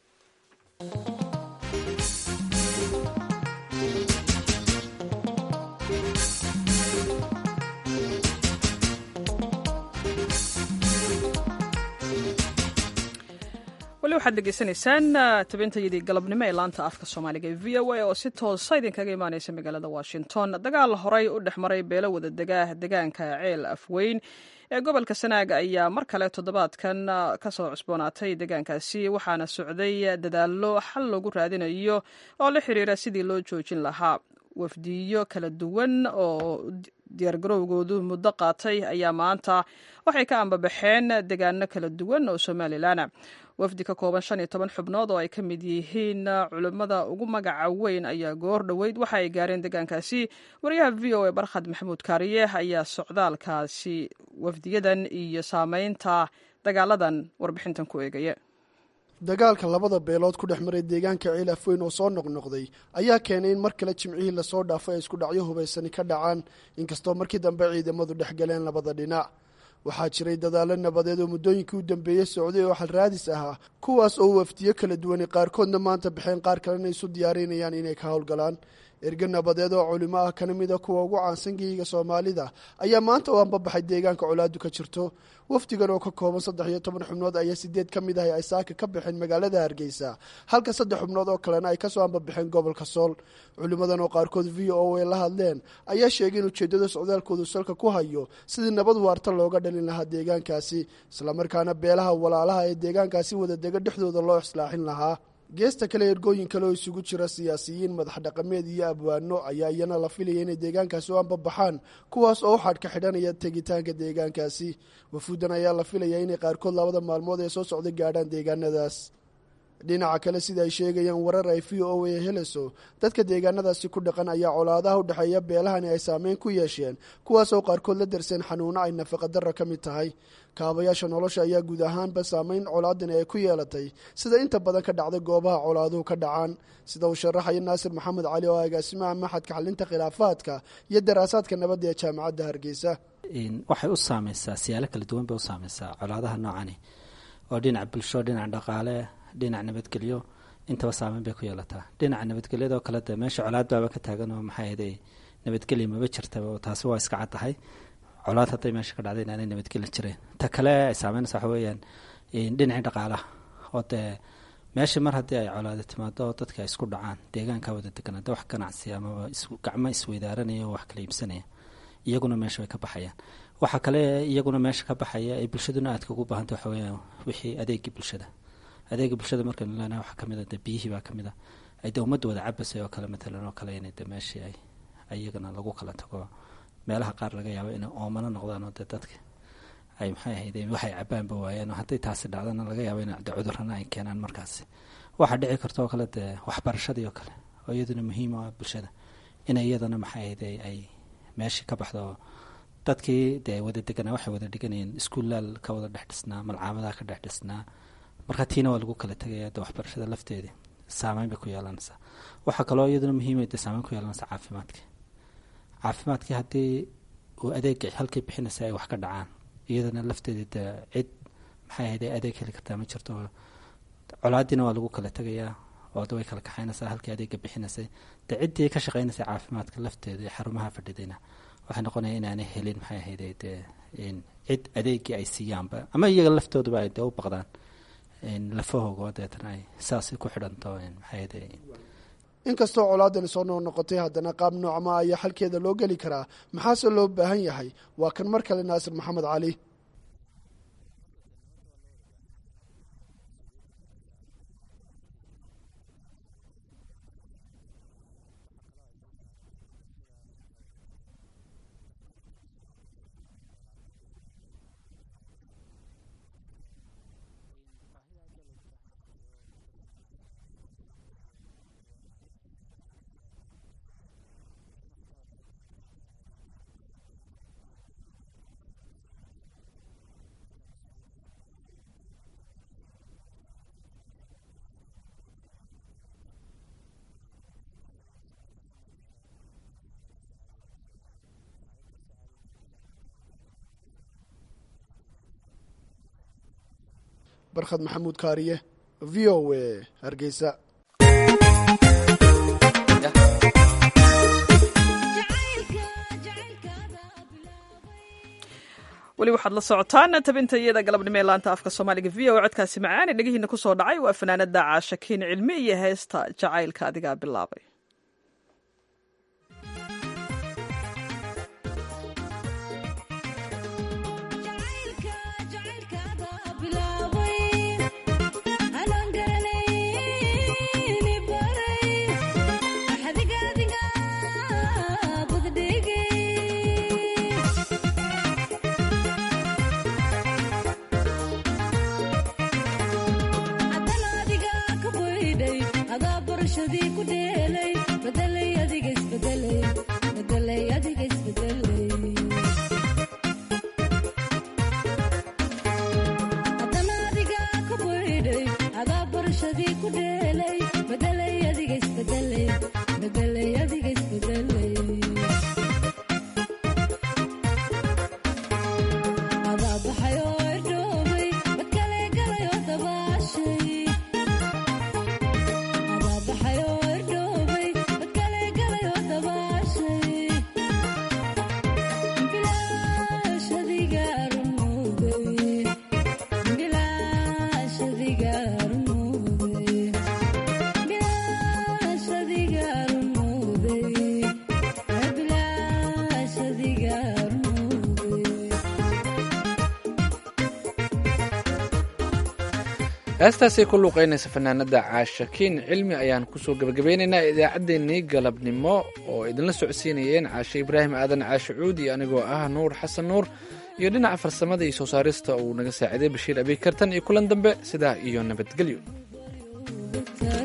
weli waxaad degeysanaysaan tabintayadii galabnimo ee laanta afka soomaaliga ee v o a oo si toosa idinkaga imaaneysa magaalada washington dagaal horey u dhex maray beelo wada dega degaanka ceel afweyn ee gobolka sanaag ayaa mar kale toddobaadkan kasoo cusboonaatay degaankaasi waxaana socday dadaallo xal loogu raadinayo oo la xiriira sidii loo joojin lahaa wafdiyo kala duwan oo diyaargarowgoodu muddo qaatay ayaa maanta waxay ka ambabaxeen degaano kala duwan oo somalilan wafdi ka kooban shan iyo toban xubnood oo ay ka mid yihiin culimmada ugu magaca weyn ayaa goor dhoweyd waxa ay gaareen degaankaasi wariyaha v o a barkhad maxamuud kaariye ayaa socdaalkaasi wafdiyadan iyo saameynta dagaaladan warbixintan ku eegaya dagaalka labada beelood ku dhex maray deegaanka ceel afweyn oo soo noqnoqday ayaa keenay in mar kale jimcihii lasoo dhaafay ay isku dhacyo hubaysani ka dhacaan inkastoo markii dambe ciidamadu dhex galeen labada dhinac waxaa jiray dadaallo nabadeed oo muddooyinkii u dambeeyey socday oo xalraadis ahaa kuwaas oo wafdiyo kala duwanay qaarkoodna maanta baxeen qaar kalena isu diyaarinayaan inay ka howlgalaan erge nabadeed oo culimo ah kana mida kuwa ugu caansan geyiga soomaalida ayaa maanta oo anbabaxay deegaanka colaadu ka jirto wafdigan oo ka kooban saddex iyo toban xubnood ayaa sideed ka mid ahay ay saaka ka baxeen magaalada hargeysa halka saddex xubnood oo kalena ay kasoo anbabaxeen gobolka sool culimadan oo qaarkood v o a la hadleen ayaa sheegay in ujeedada socdaalkoodu salka ku hayo sidii nabad waarta looga dhalin lahaa deegaankaasi islamarkaana beelaha walaalaha ee deegaankaasi wada dega dhexdooda loo islaaxin lahaa geesta kale ergooyin kale oo isugu jira siyaasiyiin madax dhaqameed iyo abwaano ayaa iyana la filaya inay deegaankaasi u anbabaxaan kuwaas oo uxadh ka xidhanaya tegitaanka deegaankaasi wafuudan ayaa la filaya inay qaarkood labada maalmood ee soo socda gaadhaan deegaanadaas dhinaca kale sida ay sheegayaan warar ay v o a heleso dadka deegaanadaasi ku dhaqan ayaa colaadaha u dhexeeya beelahani ay saameyn ku yeesheen kuwaas oo qaarkood la darseen xanuuno ay nafaqadarra ka mid tahay kaabayaasha nolosha ayaa guud ahaanba saameyn colaadani ay ku yeelatay sida inta badan ka dhacday goobaha colaaduhu ka dhacaan sida uu sharaxaya naasir maxamed cali oo agaasimaha maxadka xalinta khilaafaadka iyo daraasaadka nabadda ee jaamacadda hargeysa waxay u saameysaa siyaalo kala duwan bay u saameysaa colaadaha noocani oo dhinac bulsho, dhinac dhaqaale, dhinac nabadgelyo intaba saameyn bay ku yeelataa. dhinaca nabadgelyadoo kale de meesha colaad baaba ka taagan oo maxay ahayd nabadgelya maba jirtaba, oo taasi waa iska cad tahay colaad hadday meesha ka dhacday inaanay nabadgeli jireen. ta kale ay saameynaysa waxa weeyaan dhinacii dhaqaalaha oo dee meesha mar haddii ay colaado timaado oo dadka ay isku dhacaan deegaanka wada degan hadda wax ganacsi amaba gacmo isweydaaranaya oo wax kala iibsanaya iyaguna meesha way ka baxayaan. waxaa kale iyaguna meesha ka baxaya ay bulshaduna aadka ugu baahanta waxa weeyaan wixii adeegii bulshada adeega bulshada markaynu leenahay waxaa kamid a de biyihii baa kamid a ay de ummadda wada cabasay oo kale matalan oo kale inay de meeshii ay iyagana lagu kala tago meelaha qaar laga yaabo inay oomano noqdaan oo de dadka ay maxay ahayd waxay cabaanba waayeen oo hadday taasi dhacdana laga yaabo in de cudurrana ay keenaan. markaasi waxaa dhici karta oo kale dee waxbarashadii oo kale oo iyaduna muhiim ah bulshada inay iyadana maxay ahayd ay meeshii ka baxdo oo dadkii dee wada deganaa waxay wada dhiganayeen iskuullaal ka wada dhex dhisnaa, malcaamadaha ka dhex dhisnaa, marka tiina waa lagu kala tegaya de waxbarashada lafteedii saameyn bay ku yeelanaysaa. waxaa kaloo iyaduna muhiima de saameyn ku yeelanaysaa caafimaadkii caafimaadkii haddii uu adeega halkii bixinaysa ay wax ka dhacaan iyadana lafteedii de cid maxay ahayd ay adeeg heli kartaa ma jirto. colaadiina waa lagu kala tegayaa oo de way kala kaxaynaysaa halkii adeega bixinaysay de ciddii ka shaqaynaysay caafimaadka lafteeda ee xarumaha fadhidayna waxay noqonaya inaanay helin maxay ahayd de cid adeegii ay siiyaanba ama iyaga laftooduba ay de u baqdaan lafahooga deetana ay saasay ku xidhanto maxay ahayd. inkastoo colaadani soo noo noqotay haddana qaab noocma ayaa xalkeeda loo geli karaa, maxaase loo baahan yahay? waa kan mar kale naasir maxamed cali. barkhad maxamuud kaariye v o a hargeysa. weli waxaad la socotaan tabinta iyada galabnimo ee laanta afka soomaaliga v o a codkaasi macaane dhegihiina ku soo dhacay waa fanaanada caashakiin cilmi iyo heesta jacaylka adigaa bilaabay. heestaasay ku luuqaynaysa fanaanada caashakiin cilmi ayaan kusoo gebagabeynaynaa idaacaddeenii galabnimo oo idinla socodsiinayeen caashe ibraahim aadan caashe cuud iyo anigoo ah nuur xasan nuur iyo dhinaca farsamada iyo soo saarista uu naga saaciday bashiir abiy kartan iyo kulan dambe sidaa iyo nabadgelyo.